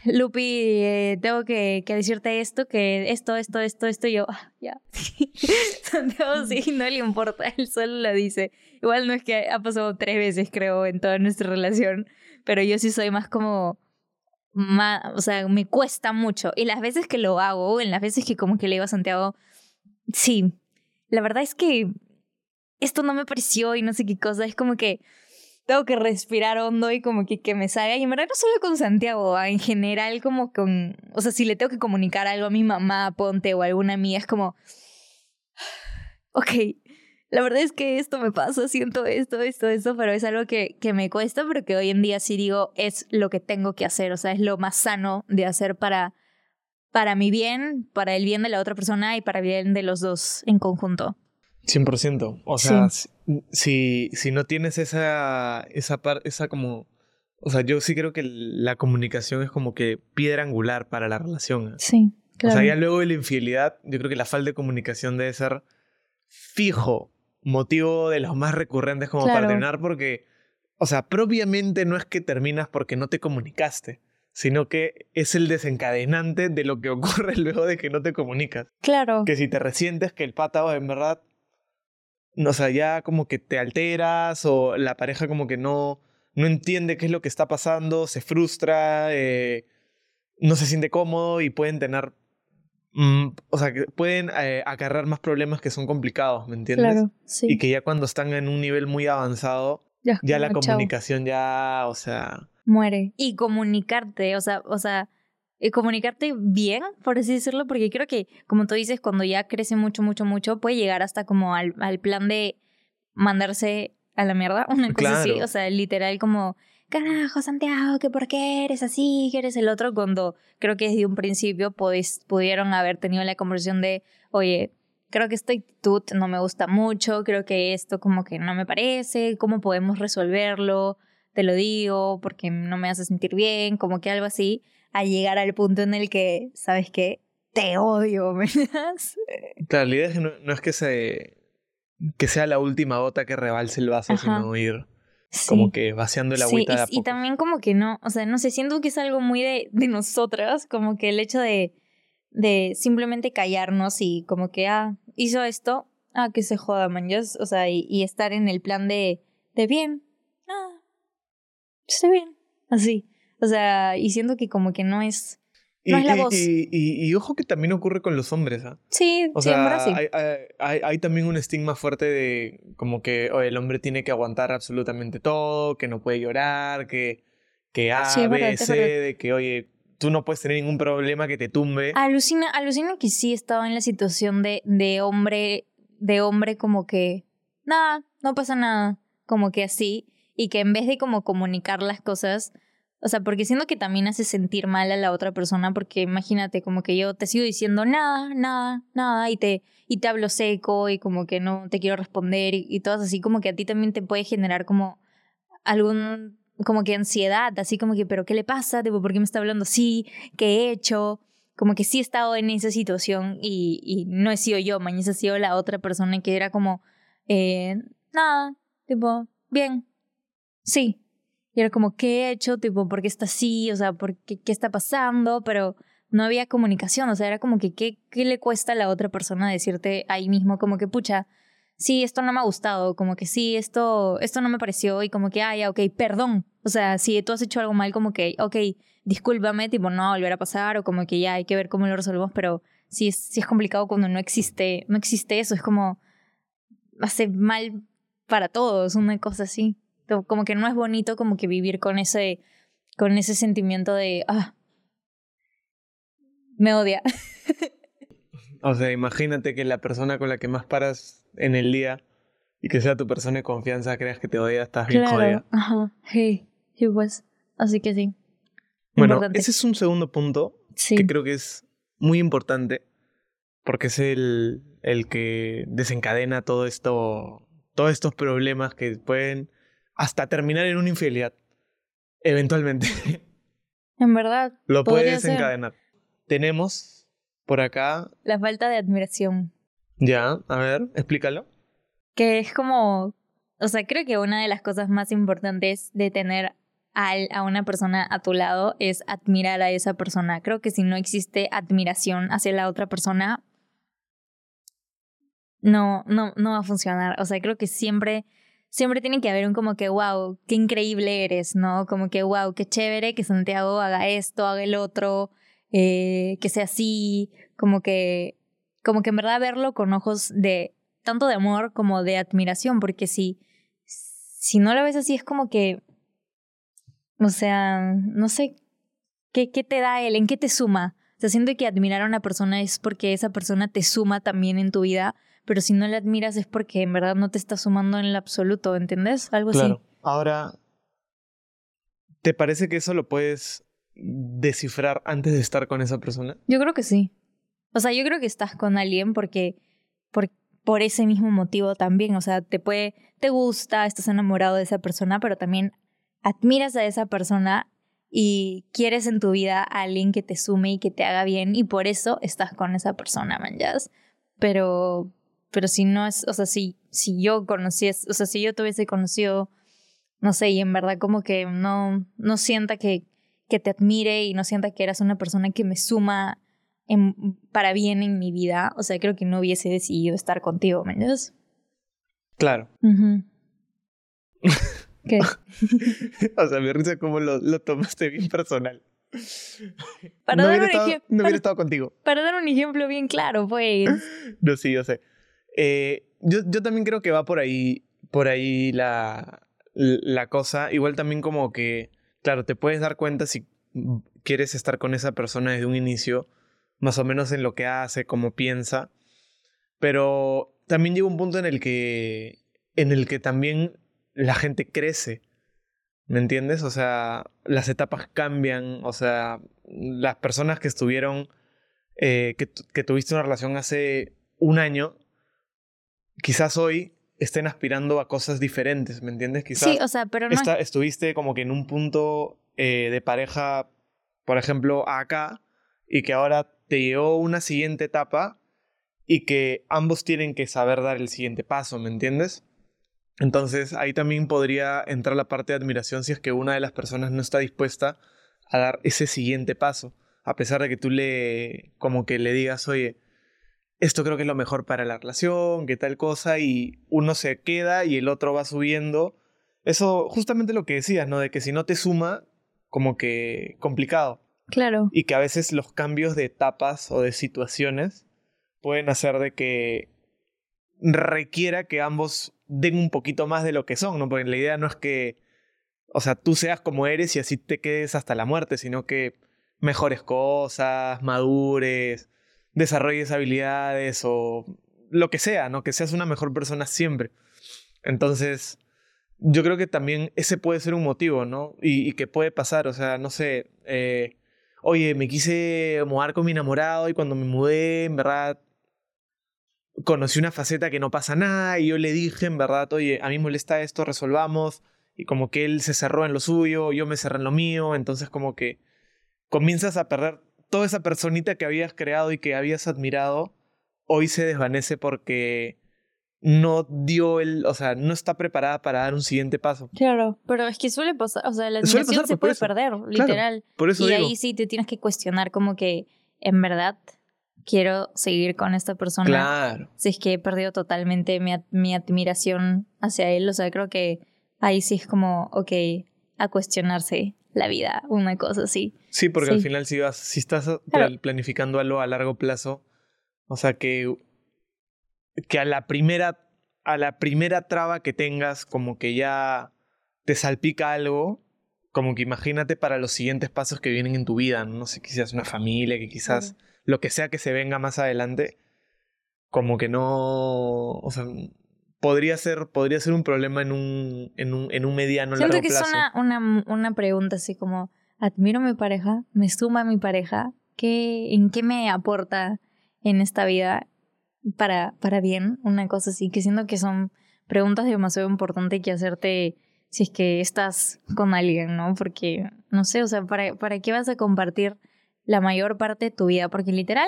Lupi, eh, tengo que, que decirte esto, que esto, esto, esto, esto, y yo, ah, ya. Santiago sí, no le importa, él solo lo dice. Igual no es que ha pasado tres veces, creo, en toda nuestra relación, pero yo sí soy más como, más, o sea, me cuesta mucho. Y las veces que lo hago, en las veces que como que le digo a Santiago, sí, la verdad es que esto no me pareció y no sé qué cosa, es como que tengo que respirar hondo y como que, que me salga. Y en verdad no solo con Santiago, ¿eh? En general como con... O sea, si le tengo que comunicar algo a mi mamá, ponte, o a alguna amiga, es como... Ok, la verdad es que esto me pasa, siento esto, esto, esto, pero es algo que, que me cuesta, pero que hoy en día sí digo es lo que tengo que hacer. O sea, es lo más sano de hacer para, para mi bien, para el bien de la otra persona y para el bien de los dos en conjunto. cien por ciento. O sea, sí. si, si no tienes esa, esa parte, esa como... O sea, yo sí creo que la comunicación es como que piedra angular para la relación. Sí, claro. O sea, ya luego de la infidelidad, yo creo que la falta de comunicación debe ser fijo motivo de los más recurrentes como Claro. para terminar, porque, o sea, propiamente no es que terminas porque no te comunicaste, sino que es el desencadenante de lo que ocurre luego de que no te comunicas. Claro. Que si te resientes que el pata, oh, en verdad... O sea, ya como que te alteras o la pareja como que no, no entiende qué es lo que está pasando, se frustra, eh, no se siente cómodo y pueden tener... Mm, o sea, que pueden eh, acarrear más problemas que son complicados, ¿me entiendes? Claro, sí. Y que ya cuando están en un nivel muy avanzado, ya, ya la chao. comunicación ya, o sea... Muere. Y comunicarte, o sea, o sea... Y comunicarte bien, por así decirlo, porque creo que, como tú dices, cuando ya crece mucho, mucho, mucho, puede llegar hasta como al, al plan de mandarse a la mierda, una cosa Claro. así, o sea, literal como, carajo, Santiago, que por qué eres así, que eres el otro, cuando creo que desde un principio podéis, pudieron haber tenido la conversación de, oye, creo que esta actitud no me gusta mucho, creo que esto como que no me parece, ¿cómo podemos resolverlo? Te lo digo porque no me hace sentir bien, como que algo así, a llegar al punto en el que, ¿sabes qué? Te odio, ¿verdad? Claro, la idea es que no, no es que, se, que sea la última gota que rebalse el vaso, Ajá. sino ir Sí. como que vaciando el agüita sí, de a y, poco. y también como que no, o sea, no sé, siento que es algo muy de, de nosotras, como que el hecho de, de simplemente callarnos y como que, ah, hizo esto, ah, que se joda, man, ya, o sea, y, y estar en el plan de, de bien, ah, está bien, así. O sea, y siento que como que no es, no y, es la y, voz. Y, y, y ojo que también ocurre con los hombres, ¿ah? Sí, O sí, en verdad sea, sí. hay, hay, hay, hay también un estigma fuerte de como que oye, el hombre tiene que aguantar absolutamente todo, que no puede llorar, que, que A, Sí, es B, verdad, es C, verdad. de que oye, tú no puedes tener ningún problema que te tumbe. Alucina, alucina que sí estaba en la situación de, de hombre, de hombre como que, nada, no pasa nada, como que así, y que en vez de como comunicar las cosas, o sea, porque siento que también hace sentir mal a la otra persona, porque imagínate, como que yo te sigo diciendo nada, nada, nada, y te, y te hablo seco, y como que no te quiero responder, y, y todo así, como que a ti también te puede generar como algún, como que ansiedad, así como que, ¿pero qué le pasa? Tipo, ¿por qué me está hablando así? ¿Qué he hecho? Como que sí he estado en esa situación y, y no he sido yo, mañana ha sido la otra persona que era como, eh, nada, tipo, bien, sí. Y era como, ¿qué he hecho? Tipo, ¿por qué está así? O sea, ¿por qué, qué está pasando? Pero no había comunicación, o sea, era como que, ¿qué, qué le cuesta a la otra persona decirte ahí mismo? Como que, pucha, sí, esto no me ha gustado, como que sí, esto, esto no me pareció y como que, ah, ya, ok, perdón. O sea, si tú has hecho algo mal, como que, ok, discúlpame, tipo, no va a volver a pasar o como que ya hay que ver cómo lo resolvemos, pero sí es, sí es complicado cuando no existe, no existe eso, es como, hace mal para todos, una cosa así. Como que no es bonito como que vivir con ese, con ese sentimiento de, ah, me odia. O sea, imagínate que la persona con la que más paras en el día y que sea tu persona de confianza creas que te odia, estás bien jodida. Claro, ajá, sí, sí pues, así que sí. Bueno, Importante. ese es un segundo punto Sí. que creo que es muy importante porque es el, el que desencadena todo esto, todos estos problemas que pueden hasta terminar en una infidelidad, eventualmente. En verdad, Lo puede podría ser desencadenar. Tenemos por acá, la falta de admiración. ya, a ver, explícalo. Que es como, o sea, creo que una de las cosas más importantes de tener al, a una persona a tu lado es admirar a esa persona. Creo que si no existe admiración hacia la otra persona, no, no, no va a funcionar. O sea, creo que siempre, siempre tiene que haber un como que, wow, qué increíble eres, ¿no? Como que, wow, qué chévere que Santiago haga esto, haga el otro, eh, que sea así, como que, como que en verdad verlo con ojos de, tanto de amor como de admiración, porque si, si no lo ves así es como que, o sea, no sé, ¿qué, qué te da él? ¿En qué te suma? O sea, siento que admirar a una persona es porque esa persona te suma también en tu vida, pero si no la admiras es porque en verdad no te está sumando en el absoluto, ¿entendés? Algo Claro. así. Ahora, ¿te parece que eso lo puedes descifrar antes de estar con esa persona? Yo creo que sí. O sea, yo creo que estás con alguien porque, por, por ese mismo motivo también. O sea, te puede, te gusta, estás enamorado de esa persona, pero también admiras a esa persona y quieres en tu vida a alguien que te sume y que te haga bien y por eso estás con esa persona, man, ¿ya? Pero, pero si no es, o sea, si, si yo conociese, o sea, si yo te hubiese conocido, no sé, y en verdad como que no, no sienta que, que te admire y no sienta que eras una persona que me suma en, para bien en mi vida, o sea, creo que no hubiese decidido estar contigo, ¿me entiendes? Claro. Uh-huh. ¿Qué? O sea, me risa cómo lo, lo tomaste bien personal. Para, no dar hubiera, un estado, ejem- no hubiera para, estado contigo. para dar un ejemplo bien claro, pues. No, sí, yo sé. Eh, yo, yo también creo que va por ahí, por ahí la, la cosa. Igual también como que, claro, te puedes dar cuenta si quieres estar con esa persona desde un inicio, más o menos en lo que hace, cómo piensa. Pero también llega un punto en el que, en el que también la gente crece. ¿Me entiendes? O sea, las etapas cambian. O sea, las personas que estuvieron, eh, que, que tuviste una relación hace un año, quizás hoy estén aspirando a cosas diferentes, ¿me entiendes? Sí, Quizás o sea, pero no es... esta, estuviste como que en un punto eh, de pareja, por ejemplo, acá, y que ahora te llegó una siguiente etapa y que ambos tienen que saber dar el siguiente paso, ¿me entiendes? Entonces ahí también podría entrar la parte de admiración si es que una de las personas no está dispuesta a dar ese siguiente paso, a pesar de que tú le, como que le digas, oye, esto creo que es lo mejor para la relación, que tal cosa, y uno se queda y el otro va subiendo. Eso, justamente lo que decías, ¿no? De que si no te suma, como que complicado. Claro. Y que a veces los cambios de etapas o de situaciones pueden hacer de que requiera que ambos den un poquito más de lo que son, ¿no? Porque la idea no es que, o sea, tú seas como eres y así te quedes hasta la muerte, sino que mejores cosas, madures, desarrolles habilidades o lo que sea, ¿no? Que seas una mejor persona siempre. Entonces, yo creo que también ese puede ser un motivo, ¿no? Y, y que puede pasar, o sea, no sé, eh, oye, me quise mudar con mi enamorado y cuando me mudé, en verdad, conocí una faceta que no pasa nada y yo le dije, en verdad, oye, a mí me molesta esto, resolvamos. Y como que él se cerró en lo suyo, yo me cerré en lo mío, entonces como que comienzas a perder toda esa personita que habías creado y que habías admirado, hoy se desvanece porque no dio el, o sea, no está preparada para dar un siguiente paso. Claro, pero es que suele pasar, o sea, la Suele admiración pasar, se pues, por puede eso. perder, Claro, literal. por eso Y digo. ahí sí te tienes que cuestionar como que, en verdad, quiero seguir con esta persona. Claro. Si es que he perdido totalmente mi, ad- mi admiración hacia él, o sea, creo que ahí sí es como, ok, a cuestionarse la vida, una cosa así. Sí, porque Sí. al final si vas, si estás Claro. pla- planificando algo a largo plazo, o sea que, que a la primera, a la primera traba que tengas, como que ya te salpica algo, como que imagínate para los siguientes pasos que vienen en tu vida, no, no sé, quizás una familia, que quizás Claro. lo que sea que se venga más adelante, como que no, o sea, podría ser, podría ser un problema en un, en un, en un mediano Siento largo que plazo. es una, una, una pregunta así como, ¿admiro a mi pareja? ¿Me suma a mi pareja? ¿Qué, ¿En qué me aporta en esta vida para, para bien? Una cosa así, que siento que son preguntas demasiado importantes que hacerte si es que estás con alguien, ¿no? Porque, no sé, o sea, ¿para, para qué vas a compartir la mayor parte de tu vida? Porque literal,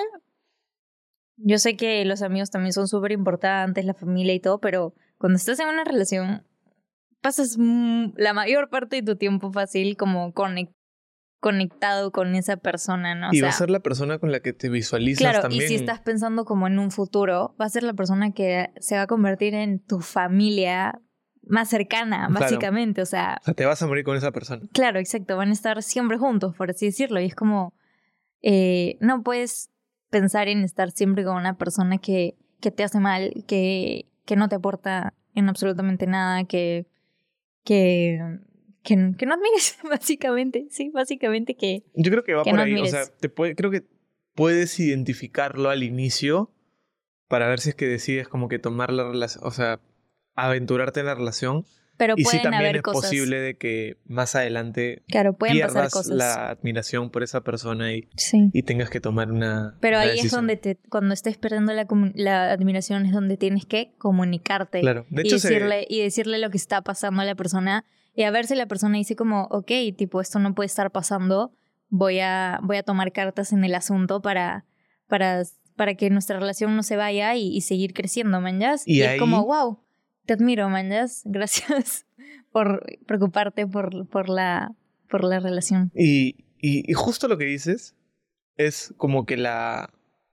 yo sé que los amigos también son súper importantes, la familia y todo, pero cuando estás en una relación pasas mm, la mayor parte de tu tiempo fácil como conect, conectado con esa persona, ¿no? O y sea, va a ser la persona con la que te visualizas claro, también. y si estás pensando como en un futuro, va a ser la persona que se va a convertir en tu familia más cercana, Claro. básicamente. O sea, O sea, te vas a morir con esa persona. claro, exacto, van a estar siempre juntos, por así decirlo. Y es como, eh, no puedes pensar en estar siempre con una persona que, que te hace mal, que, que no te aporta en absolutamente nada, que, que, que, que no admires, básicamente. Sí, básicamente que, Yo creo que va que por no ahí. admires. O sea, te puede, creo que puedes identificarlo al inicio para ver si es que decides como que tomar la relación, o sea, aventurarte en la relación. Pero Y sí pueden también haber es cosas. posible de que más adelante Claro, pueden pasar pierdas cosas. la admiración por esa persona y, Sí. y tengas que tomar una, Pero una ahí decisión. es donde te, cuando estés perdiendo la, comu- la admiración es donde tienes que comunicarte. Claro. De y hecho, se- decirle, y decirle lo que está pasando a la persona. Y a ver si la persona dice como, ok, tipo, esto no puede estar pasando. Voy a, voy a tomar cartas en el asunto para, para, para que nuestra relación no se vaya y, y seguir creciendo, manjas. Y Y, es ahí- como, wow, te admiro, manjas. Gracias por preocuparte por, por, la, por la relación. Y, y, y justo lo que dices es como que la...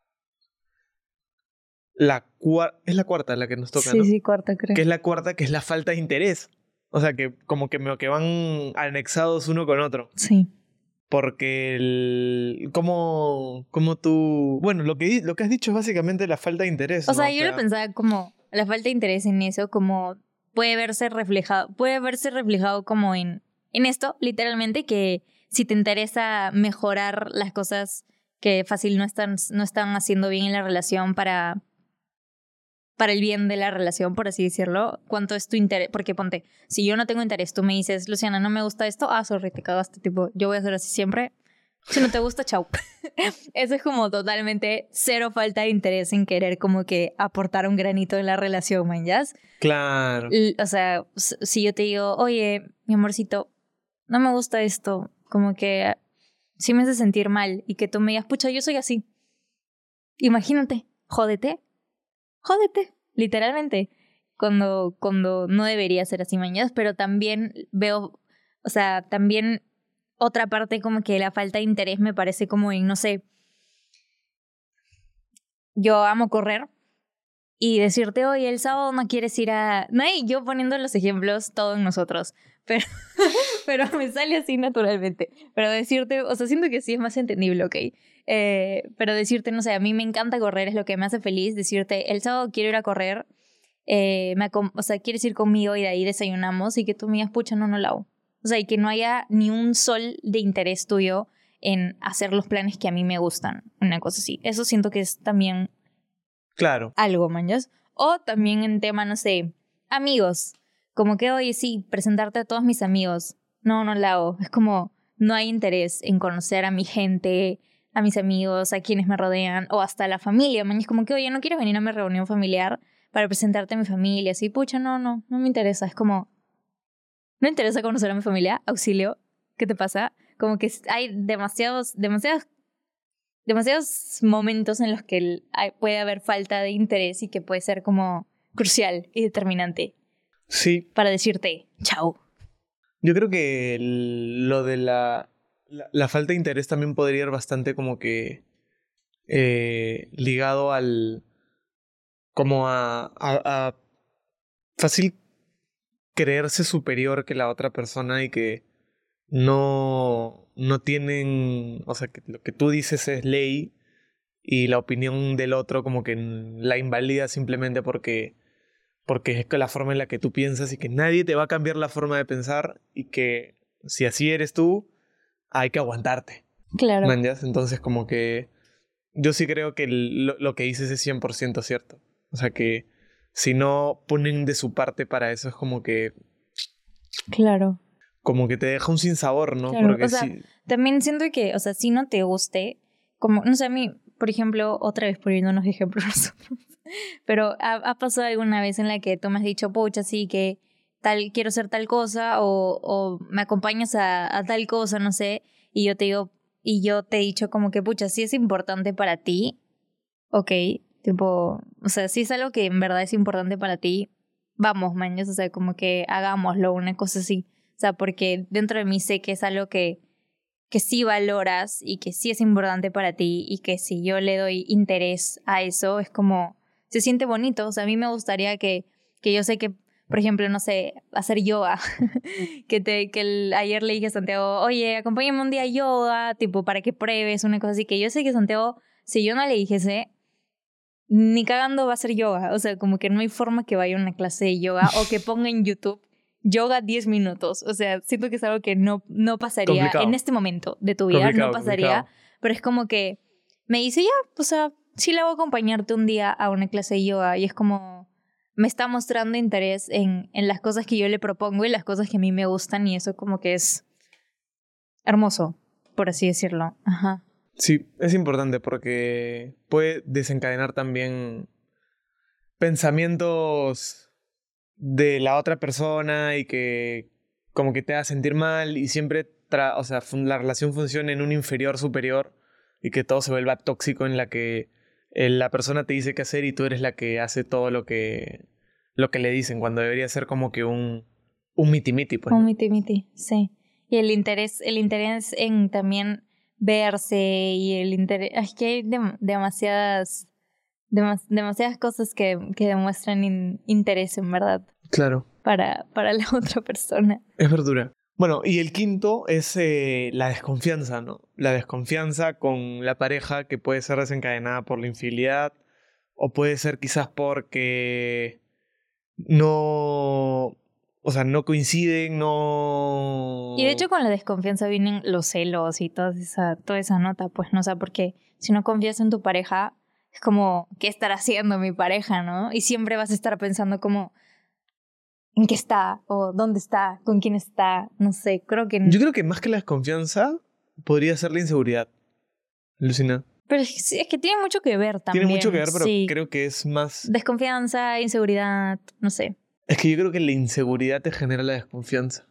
la cua- es la cuarta la que nos toca, sí, ¿no? sí, cuarta, creo. Que es la cuarta, que es la falta de interés. O sea, que como que, me- que van anexados uno con otro. Sí. Porque el... Como, como tú... Bueno, lo que, di- lo que has dicho es básicamente la falta de interés. O ¿no? sea, yo lo pensaba como la falta de interés en eso, como puede verse reflejado, puede verse reflejado como en, en esto, literalmente, que si te interesa mejorar las cosas que fácil no están, no están haciendo bien en la relación para, para el bien de la relación, por así decirlo, cuánto es tu interés, porque ponte, si yo no tengo interés, tú me dices, Luciana, no me gusta esto, ah, sorry, te cagaste, tipo, yo voy a hacer así siempre. Si no te gusta, chau. Eso es como totalmente cero falta de interés en querer como que aportar un granito en la relación, man, ¿ya? Claro. L- O sea, s- si yo te digo, oye, mi amorcito, no me gusta esto, como que sí me hace sentir mal y que tú me digas, pucha, yo soy así. Imagínate, jódete, jódete, literalmente. Cuando, cuando no debería ser así, mañana, pero también veo, o sea, también otra parte como que la falta de interés me parece como en, no sé, yo amo correr y decirte, oye, el sábado no quieres ir a... No, y yo poniendo los ejemplos todo en nosotros, pero, pero me sale así naturalmente. Pero decirte, o sea, siento que sí es más entendible, ¿ok? Eh, pero decirte, no sé, a mí me encanta correr, es lo que me hace feliz, decirte, el sábado quiero ir a correr, eh, me acom- o sea, quieres ir conmigo y de ahí desayunamos y que tú me digas, pucha, no, no la hago. O sea, y que no haya ni un sol de interés tuyo en hacer los planes que a mí me gustan, una cosa así. Eso siento que es también Claro. algo, mañas. O también en tema, no sé, amigos. Como que, oye, sí, presentarte a todos mis amigos. No, no la hago. Es como, no hay interés en conocer a mi gente, a mis amigos, a quienes me rodean, o hasta la familia, mañas. Como que, oye, no quiero venir a mi reunión familiar para presentarte a mi familia. Así, pucha, no, no, no me interesa. Es como, no me interesa conocer a mi familia, auxilio. ¿Qué te pasa? Como que hay demasiados, demasiados, demasiados momentos en los que el- hay- puede haber falta de interés y que puede ser como crucial y determinante Sí. para decirte chao. Yo creo que el- lo de la, la, la falta de interés también podría ir bastante como que eh, ligado al... como a, a, a fácil creerse superior que la otra persona y que no, no tienen, o sea, que lo que tú dices es ley y la opinión del otro como que la invalida simplemente porque, porque es que la forma en la que tú piensas y que nadie te va a cambiar la forma de pensar y que si así eres tú, hay que aguantarte. Claro. ¿Manjas? Entonces como que yo sí creo que lo, lo que dices es cien por ciento cierto. O sea que si no ponen de su parte para eso es como que Claro. como que te deja un sinsabor, ¿no? Claro, Porque o sea, sí, también siento que, o sea, si no te guste, como, no sé, a mí, por ejemplo, otra vez poniéndonos ejemplos nosotros, pero ¿ha, ha pasado alguna vez en la que tú me has dicho, pucha, sí, que tal, quiero hacer tal cosa, o, o me acompañas a, a tal cosa, no sé, y yo te digo, y yo te he dicho como que, pucha, sí es importante para ti, ok, tipo, o sea, si es algo que en verdad es importante para ti, vamos, maños, o sea, como que hagámoslo, una cosa así. O sea, porque dentro de mí sé que es algo que, que sí valoras y que sí es importante para ti y que si yo le doy interés a eso, es como, se siente bonito. O sea, a mí me gustaría que, que yo sé que, por ejemplo, no sé, hacer yoga. que te, que el, ayer le dije a Santiago, oye, acompáñame un día a yoga, tipo, para que pruebes, una cosa así. Que yo sé que Santiago, si yo no le dijese, ni cagando va a hacer yoga. O sea, como que no hay forma que vaya a una clase de yoga o que ponga en YouTube yoga diez minutos. O sea, siento que es algo que no, no pasaría Complicado. en este momento de tu vida. Complicado, No pasaría. complicado. Pero es como que me dice, ya, o sea, sí le voy a acompañarte un día a una clase de yoga. Y es como, me está mostrando interés en, en las cosas que yo le propongo y las cosas que a mí me gustan. Y eso como que es hermoso, por así decirlo. Ajá. Sí, es importante porque puede desencadenar también pensamientos de la otra persona y que como que te haga sentir mal y siempre, tra- o sea, fun- la relación funciona en un inferior superior y que todo se vuelva tóxico en la que eh, la persona te dice qué hacer y tú eres la que hace todo lo que, lo que le dicen, cuando debería ser como que un, un miti-miti, pues, Un ¿no? miti miti, sí. Y el interés, el interés en también verse y el interés, es que hay dem- demasiadas, demas- demasiadas cosas que, que demuestran in- interés en verdad Claro, para, para la otra persona. es verdura. Bueno, y el quinto es eh, la desconfianza, ¿no? La desconfianza con la pareja que puede ser desencadenada por la infidelidad o puede ser quizás porque no, o sea, no coinciden, no... Y de hecho con la desconfianza vienen los celos y toda esa, toda esa nota, pues no, o sea, porque si no confías en tu pareja, es como, ¿qué estará haciendo mi pareja, no? Y siempre vas a estar pensando como, ¿en qué está? ¿O dónde está? ¿Con quién está? No sé, creo que... Yo creo que más que la desconfianza podría ser la inseguridad, Lucina. Pero es que, sí, es que tiene mucho que ver también. Tiene mucho que ver, pero Sí. creo que es más... Desconfianza, inseguridad, no sé. Es que yo creo que la inseguridad te genera la desconfianza.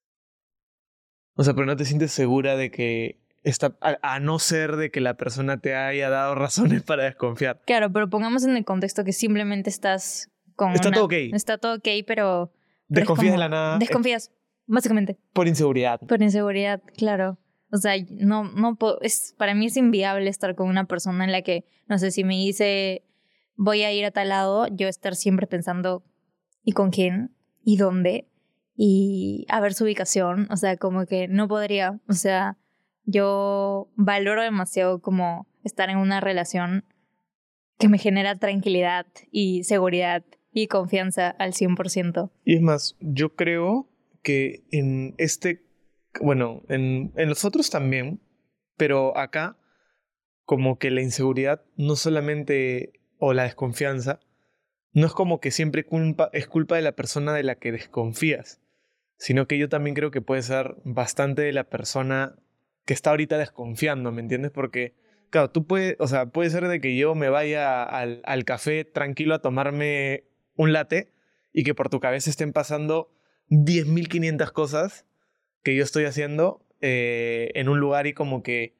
O sea, pero no te sientes segura de que... Está, a, a no ser de que la persona te haya dado razones para desconfiar. Claro, pero pongamos en el contexto que simplemente estás con Está una... todo ok. Está todo ok, pero... pero es Desconfías de como- la nada. Desconfías, básicamente. Por inseguridad. Por inseguridad, claro. O sea, no, no puedo- es, para mí es inviable estar con una persona en la que, no sé, si me dice voy a ir a tal lado, yo estar siempre pensando ¿y con quién? ¿Y dónde? Y a ver su ubicación. O sea, como que no podría. O sea, yo valoro demasiado como estar en una relación que me genera tranquilidad y seguridad y confianza al cien por ciento. Y es más, yo creo que en este, bueno, en, en los otros también, pero acá como que la inseguridad no solamente, o la desconfianza, no es como que siempre culpa, es culpa de la persona de la que desconfías, sino que yo también creo que puede ser bastante de la persona que está ahorita desconfiando, ¿me entiendes? Porque, claro, tú puedes, o sea, puede ser de que yo me vaya al, al café tranquilo a tomarme un latte y que por tu cabeza estén pasando diez mil quinientas cosas que yo estoy haciendo eh, en un lugar y como que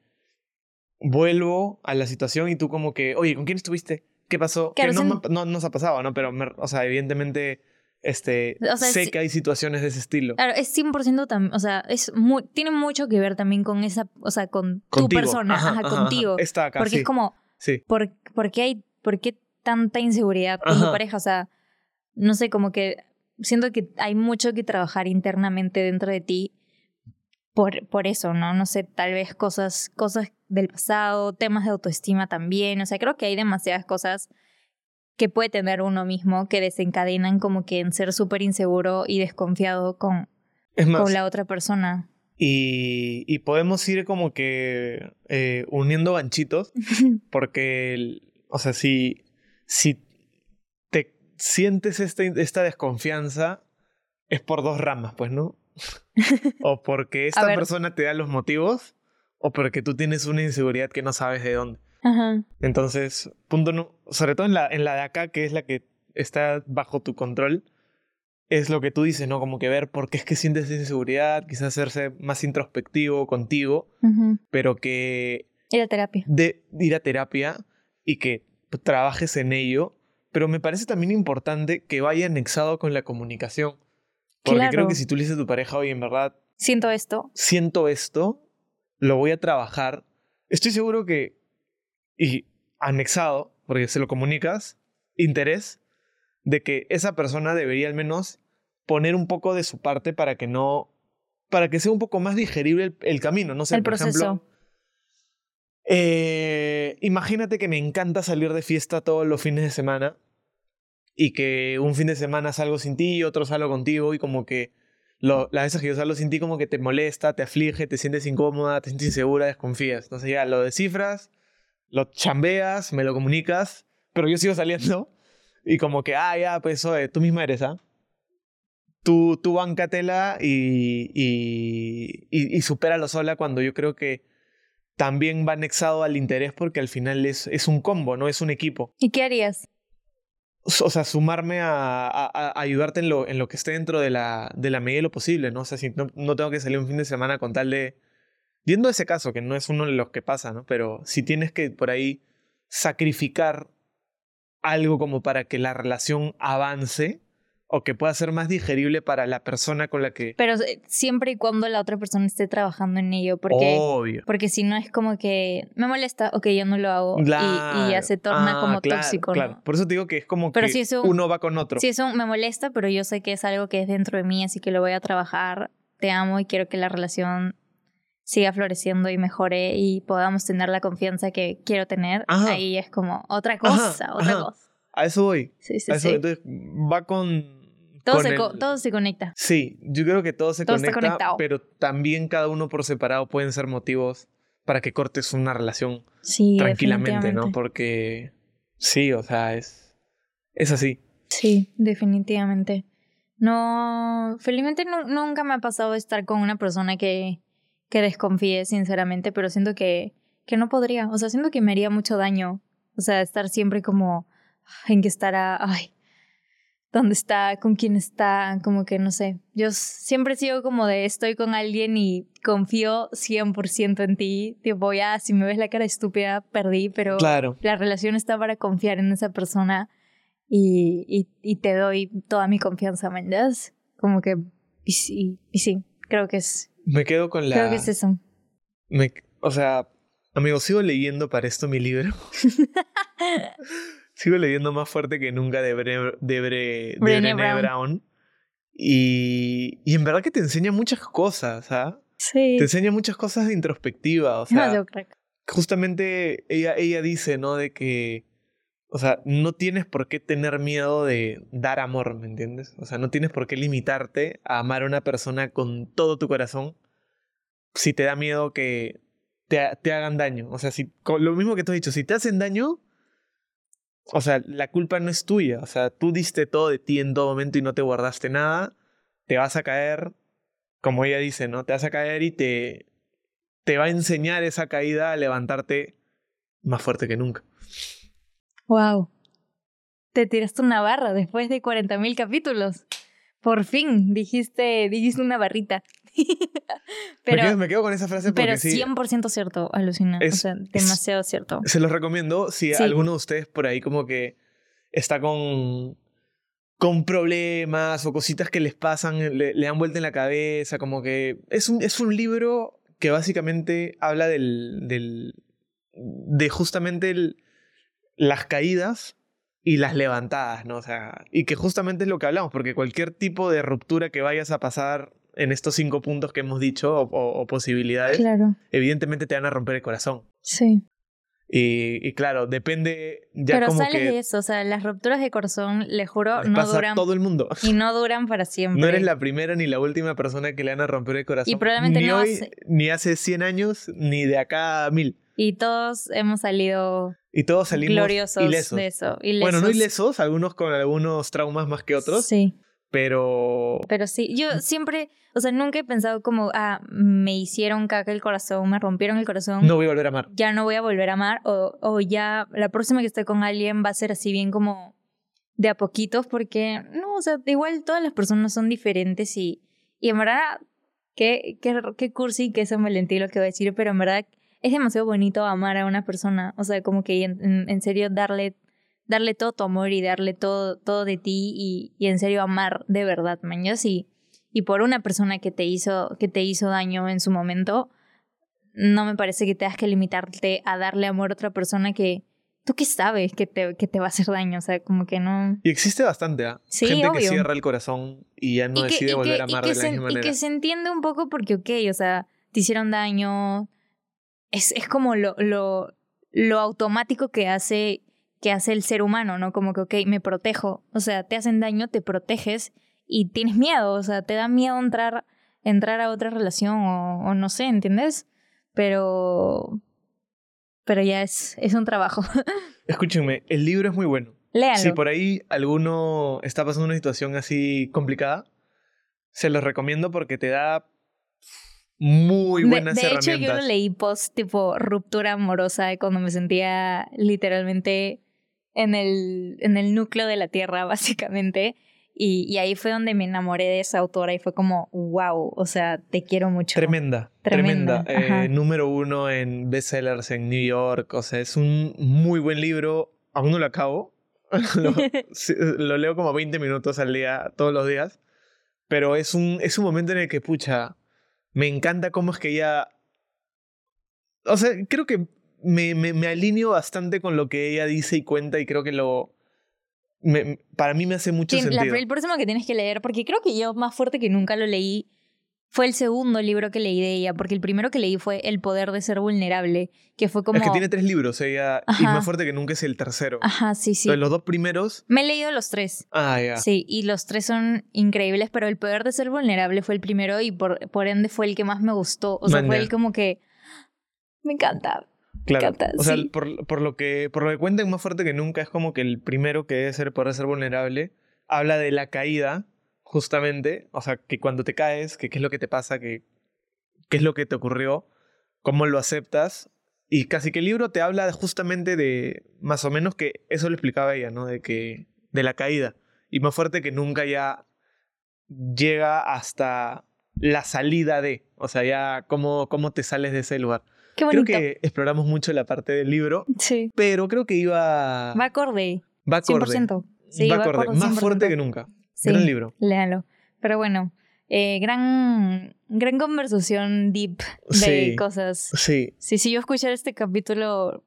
vuelvo a la situación y tú como que, oye, ¿con quién estuviste? ¿Qué pasó? Claro, que no, sin- me- no nos ha pasado, ¿no? Pero, me- o sea, evidentemente, este, O sea, sé sí- que hay situaciones de ese estilo. Claro, es cien por ciento también, o sea, es muy, tiene mucho que ver también con esa, o sea, con tu Contigo. persona, Ajá, ajá, ajá, contigo. ajá. Está acá, Porque sí. es como, Sí. ¿por, por qué hay, por qué tanta inseguridad con Ajá. tu pareja? O sea, no sé, como que siento que hay mucho que trabajar internamente dentro de ti por, por eso, ¿no? No sé, tal vez cosas, cosas del pasado, temas de autoestima también. O sea, creo que hay demasiadas cosas que puede tener uno mismo que desencadenan como que en ser súper inseguro y desconfiado con, Es más, con la otra persona. y, y podemos ir como que eh, uniendo ganchitos, porque, el- o sea, si, si te sientes esta, esta desconfianza, es por dos ramas, pues, ¿no? O porque A esta ver. persona te da los motivos, o porque tú tienes una inseguridad que no sabes de dónde. Ajá. Entonces, punto no, sobre todo en la, en la de acá, que es la que está bajo tu control, es lo que tú dices, ¿no? Como que ver por qué es que sientes esa inseguridad, quizás hacerse más introspectivo contigo, Ujú. pero que Ir a terapia. de ir a terapia y que trabajes en ello pero me parece también importante que vaya anexado con la comunicación. Porque Claro. creo que si tú le dices a tu pareja, oye, en verdad, Siento esto. siento esto, lo voy a trabajar, estoy seguro que, y anexado, porque se lo comunicas, interés de que esa persona debería al menos poner un poco de su parte para que no, para que sea un poco más digerible el, el camino. No sé, El por proceso. ejemplo, eh, imagínate que me encanta salir de fiesta todos los fines de semana y que un fin de semana salgo sin ti y otro salgo contigo y como que lo, las veces que yo salgo sin ti como que te molesta, te aflige, te sientes incómoda, te sientes insegura, desconfías. Entonces ya lo descifras, lo chambeas, me lo comunicas, pero yo sigo saliendo y como que, ah, ya, pues oye, tú misma eres, ¿ah? Tú, tú báncatela y, y, y, y supéralo sola cuando yo creo que también va anexado al interés porque al final es, es un combo, ¿no? Es un equipo. ¿Y qué harías? O sea, sumarme a, a, a ayudarte en lo, en lo que esté dentro de la, de la medida de lo posible, ¿no? O sea, si no, no tengo que salir un fin de semana con tal de... Viendo ese caso, que no es uno de los que pasa, ¿no? Pero si tienes que por ahí sacrificar algo como para que la relación avance o que pueda ser más digerible para la persona con la que... Pero eh, siempre y cuando la otra persona esté trabajando en ello, porque, Obvio. porque si no es como que me molesta, ok, yo no lo hago y- Claro. y, ya se torna Ah, como claro, tóxico, claro. ¿no? Por eso te digo que es como Pero que si es un- uno va con otro. Sí, eso me molesta, pero yo sé que es algo que es dentro de mí, así que lo voy a trabajar. Te amo y quiero que la relación siga floreciendo y mejore y podamos tener la confianza que quiero tener. Ajá. Ahí es como otra cosa, Ajá, otra ajá. cosa. A eso voy. Sí, sí, A eso, sí. entonces va con... Todo, con se, co- el- todo se conecta. Sí, yo creo que todo se Todo está conecta, conectado. pero también cada uno por separado pueden ser motivos para que cortes una relación Sí, tranquilamente, definitivamente. ¿no? Porque sí, o sea, es, es así. Sí, definitivamente. No, felizmente nu- nunca me ha pasado estar con una persona que, que desconfíe, sinceramente, pero siento que, que no podría. O sea, siento que me haría mucho daño. O sea, estar siempre como en que estará, ay, ¿dónde está? ¿Con quién está? Como que no sé. Yo s- siempre sigo como de estoy con alguien y confío cien por ciento en ti. Tipo, ya, si me ves la cara estúpida, perdí, pero Claro. la relación está para confiar en esa persona. Y, y, y te doy toda mi confianza, ¿me entiendes? Como que, y sí, y sí, creo que es, Me quedo con la... creo que es eso. me- o sea, amigo, sigo leyendo para esto mi libro. Sigo leyendo Más fuerte que nunca de, Bre- de, Bre- de Brené Brené Brown. Brown. Y, y en verdad que te enseña muchas cosas, ¿ah? Sí, Te enseña muchas cosas de introspectiva, o es sea... demasiado crack. Justamente ella, ella dice, ¿no? De que, o sea, no tienes por qué tener miedo de dar amor, ¿me entiendes? O sea, no tienes por qué limitarte a amar a una persona con todo tu corazón si te da miedo que te, ha- te hagan daño. O sea, si, con lo mismo que tú has dicho, si te hacen daño, o sea, la culpa no es tuya. O sea, tú diste todo de ti en todo momento y no te guardaste nada, te vas a caer, como ella dice, ¿no? Te vas a caer y te, te va a enseñar esa caída a levantarte más fuerte que nunca. Wow. Te tiraste una barra después de cuarenta mil capítulos. Por fin dijiste, dijiste una barrita. me, pero quedo, me quedo con esa frase porque pero sí, cien por ciento cierto, alucina. Es- o sea, es- demasiado cierto. se los recomiendo si Sí. alguno de ustedes por ahí como que está con, con problemas o cositas que les pasan, le, le dan vuelta en la cabeza, como que es un, es un libro que básicamente habla del, del de justamente el- las caídas y las levantadas, ¿no? O sea, y que justamente es lo que hablamos, porque cualquier tipo de ruptura que vayas a pasar en estos cinco puntos que hemos dicho o, o- o posibilidades, Claro. evidentemente te van a romper el corazón. Sí. Y, y claro, depende ya Pero como sales que de eso, o sea, las rupturas de corazón, les juro, les no pasa a duran todo el mundo. y no duran para siempre. No eres la primera ni la última persona que le van a romper el corazón. Y probablemente ni no hoy, hace- ni hace cien años, ni de acá a mil. Y todos hemos salido Y todos salimos gloriosos ilesos. de eso. Ilesos. Bueno, no ilesos, algunos con algunos traumas más que otros, Sí, pero... pero sí. Yo siempre, o sea, nunca he pensado como, ah, me hicieron caca el corazón, me rompieron el corazón. No voy a volver a amar. Ya no voy a volver a amar. O, o ya la próxima que esté con alguien va a ser así bien como de a poquitos. Porque, no, o sea, igual todas las personas son diferentes. Y, y en verdad, qué, qué, qué cursi, qué San Valentín lo que voy a decir. Pero en verdad es demasiado bonito amar a una persona. O sea, como que en, en, en serio darle darle todo tu amor y darle todo, todo de ti y, y en serio amar de verdad, mañas. Y, y por una persona que te hizo, que te hizo daño en su momento, no me parece que tengas que limitarte a darle amor a otra persona que tú qué sabes que te, que te va a hacer daño. O sea, como que no... Y existe bastante, ¿eh? Sí, Gente obvio. que cierra el corazón y ya no y que, decide y volver que, a amar y que de la se, misma y manera. que se entiende un poco porque, ok, o sea, te hicieron daño. Es, es como lo, lo, lo automático que hace, que hace el ser humano, ¿no? Como que, ok, me protejo. O sea, te hacen daño, te proteges y tienes miedo. O sea, te da miedo entrar, entrar a otra relación o, o no sé, ¿entiendes? Pero... Pero ya es, es un trabajo. Escúchenme, el libro es muy bueno. Léanlo. Si por ahí alguno está pasando una situación así complicada, se los recomiendo porque te da muy buenas de, de herramientas. hecho, yo lo leí post tipo ruptura amorosa cuando me sentía literalmente en el, en el núcleo de la tierra, básicamente. Y, y ahí fue donde me enamoré de esa autora y fue como, wow, o sea, te quiero mucho. Tremenda, Tremenda. tremenda. Eh, número uno en bestsellers en New York. O sea, es un muy buen libro. Aún no lo acabo. lo, sí, lo leo como veinte minutos al día, todos los días. Pero es un, es un momento en el que, pucha, me encanta cómo es que ella... O sea, creo que me, me, me alineo bastante con lo que ella dice y cuenta y creo que lo... Me, para mí me hace mucho Sí, sentido. La, el próximo que tienes que leer, porque creo que yo más fuerte que nunca lo leí, fue el segundo libro que leí de ella, porque el primero que leí fue El poder de ser vulnerable, que fue como... Es que tiene tres libros ella, y más fuerte que nunca es el tercero. Ajá, sí, sí. Entonces los dos primeros... Me he leído los tres. Ah, ya. Sí, y los tres son increíbles, pero El poder de ser vulnerable fue el primero y por, por ende fue el que más me gustó. O sea, Man, fue ya. el como que... Me encanta. Claro. Me encanta, o sí. sea, por, por, lo que, por lo que cuentan, Más fuerte que nunca es como que el primero que debe ser Poder ser vulnerable habla de la caída, justamente. O sea, que cuando te caes, que qué es lo que te pasa, que qué es lo que te ocurrió, cómo lo aceptas. Y casi que el libro te habla justamente de, más o menos, que eso lo explicaba ella, ¿no? De que de la caída. Y Más fuerte que nunca ya llega hasta la salida de, o sea, ya cómo, cómo te sales de ese lugar. Qué bonito. Creo que exploramos mucho la parte del libro, sí. pero creo que iba... Va acorde. Va acorde. cien por ciento. Sí, va va acorde. acorde, Más fuerte que nunca. Sí, gran libro. Léanlo. Pero bueno, eh, gran, gran conversación deep de Sí, cosas. Sí. Sí, si yo escuchara este capítulo,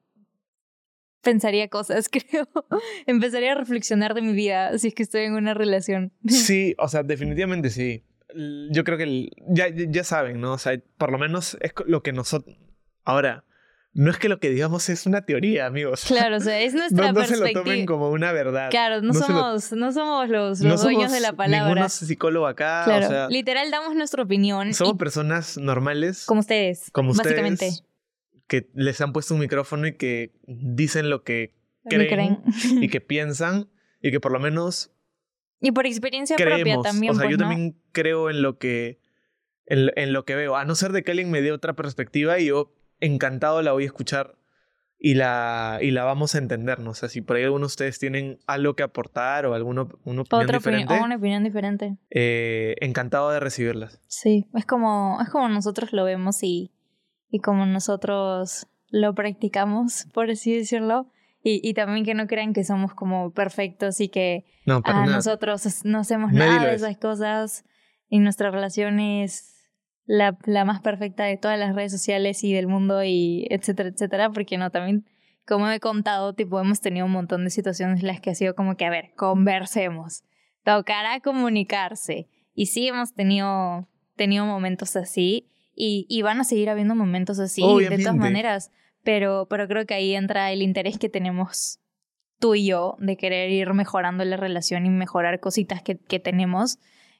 pensaría cosas, creo. Empezaría a reflexionar de mi vida si es que estoy en una relación. Sí, o sea, definitivamente sí. Yo creo que el- ya, ya saben, ¿no? O sea, por lo menos es lo que nosotros... Ahora, no es que lo que digamos es una teoría, amigos. Claro, o sea, es nuestra No, no se perspectiva. lo tomen como una verdad. Claro, no, No se lo- somos, no somos los, No los dueños somos de la palabra. ninguno psicólogo acá, Claro, o sea, literal damos nuestra opinión. somos y- personas normales, como ustedes, como ustedes, básicamente. que les han puesto un micrófono y que dicen lo que Lo que creen, creen. y que piensan y que por lo menos Y por experiencia propia creemos. también, O sea, pues, yo ¿no? también creo en lo que en, en lo que veo, a no ser de que alguien me dé otra perspectiva y yo encantado la voy a escuchar y la, y la vamos a entender, ¿no? O sea, si por ahí algunos de ustedes tienen algo que aportar o alguna una opinión Otra diferente, opinión, una opinión diferente. eh, encantado de recibirlas. Sí, es como, es como nosotros lo vemos y, y como nosotros lo practicamos, por así decirlo. Y, y también que no crean que somos como perfectos y que No, para ah, nada. nosotros no hacemos Nadie nada lo de es. esas cosas y nuestra relación es la, la más perfecta de todas las redes sociales y del mundo y etcétera, etcétera, porque no, también como he contado, tipo hemos tenido un montón de situaciones en las que ha sido como que, a ver, conversemos, tocará comunicarse y sí hemos tenido, tenido momentos así y, y van a seguir habiendo momentos así de Obviamente. todas maneras, pero, pero creo que ahí entra el interés que tenemos tú y yo de querer ir mejorando la relación y mejorar cositas que, que tenemos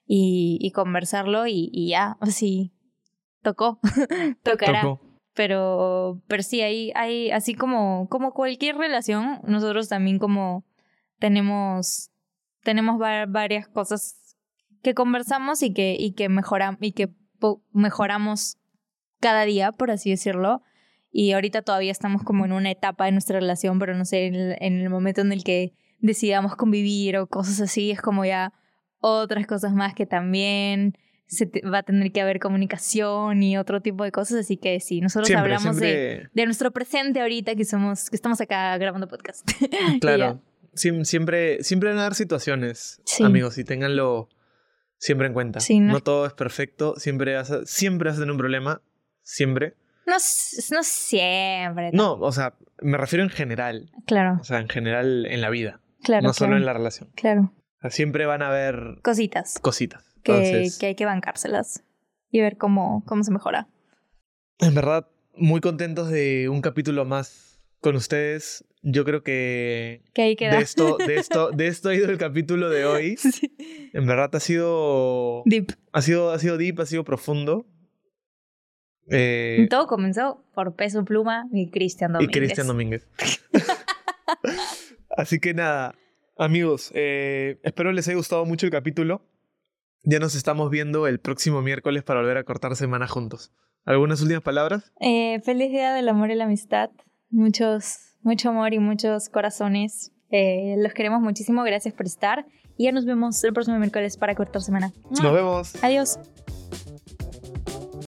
y, y conversarlo y, y ya, así tocó, tocará. Tocó. Pero, pero sí, hay, hay así como, como cualquier relación, nosotros también como tenemos, tenemos va- varias cosas que conversamos y que, y que, mejora, y que po- mejoramos cada día, por así decirlo. Y ahorita todavía estamos como en una etapa de nuestra relación, pero no sé, en el, en el momento en el que decidamos convivir o cosas así, es como ya otras cosas más que también se te- va a tener que haber comunicación y otro tipo de cosas. Así que sí, nosotros Siempre, hablamos siempre... De, de nuestro presente ahorita que somos, que estamos acá grabando podcast. Y Claro. ya. siem- siempre, siempre van a haber situaciones, Sí. amigos, y ténganlo siempre en cuenta. Sí, no- no todo es perfecto, siempre vas a, siempre vas a tener un problema, siempre. No, s- no siempre. No, o sea, me refiero en general, Claro, o sea, en general en la vida, claro. no solo claro, en la relación. Claro. O sea, siempre van a haber Cositas cositas. que, Entonces, que hay que bancárselas y ver cómo, cómo se mejora. en verdad, muy contentos de un capítulo más con ustedes. Yo creo que Que ahí queda. de esto, de esto, de esto ha ido el capítulo de hoy. Sí. En verdad ha sido, Deep. ha sido, ha sido deep, ha sido profundo. Y Eh, todo comenzó por Peso Pluma y Cristian y Domínguez. Cristian Domínguez. Así que nada, amigos, eh, espero les haya gustado mucho el capítulo. Ya nos estamos viendo el próximo miércoles para volver a cortar semana juntos. ¿Algunas últimas palabras? Eh, feliz día del amor y la amistad. Muchos, mucho amor y muchos corazones. Eh, los queremos muchísimo. Gracias por estar. Y ya nos vemos el próximo miércoles para cortar semana. Nos vemos. Adiós.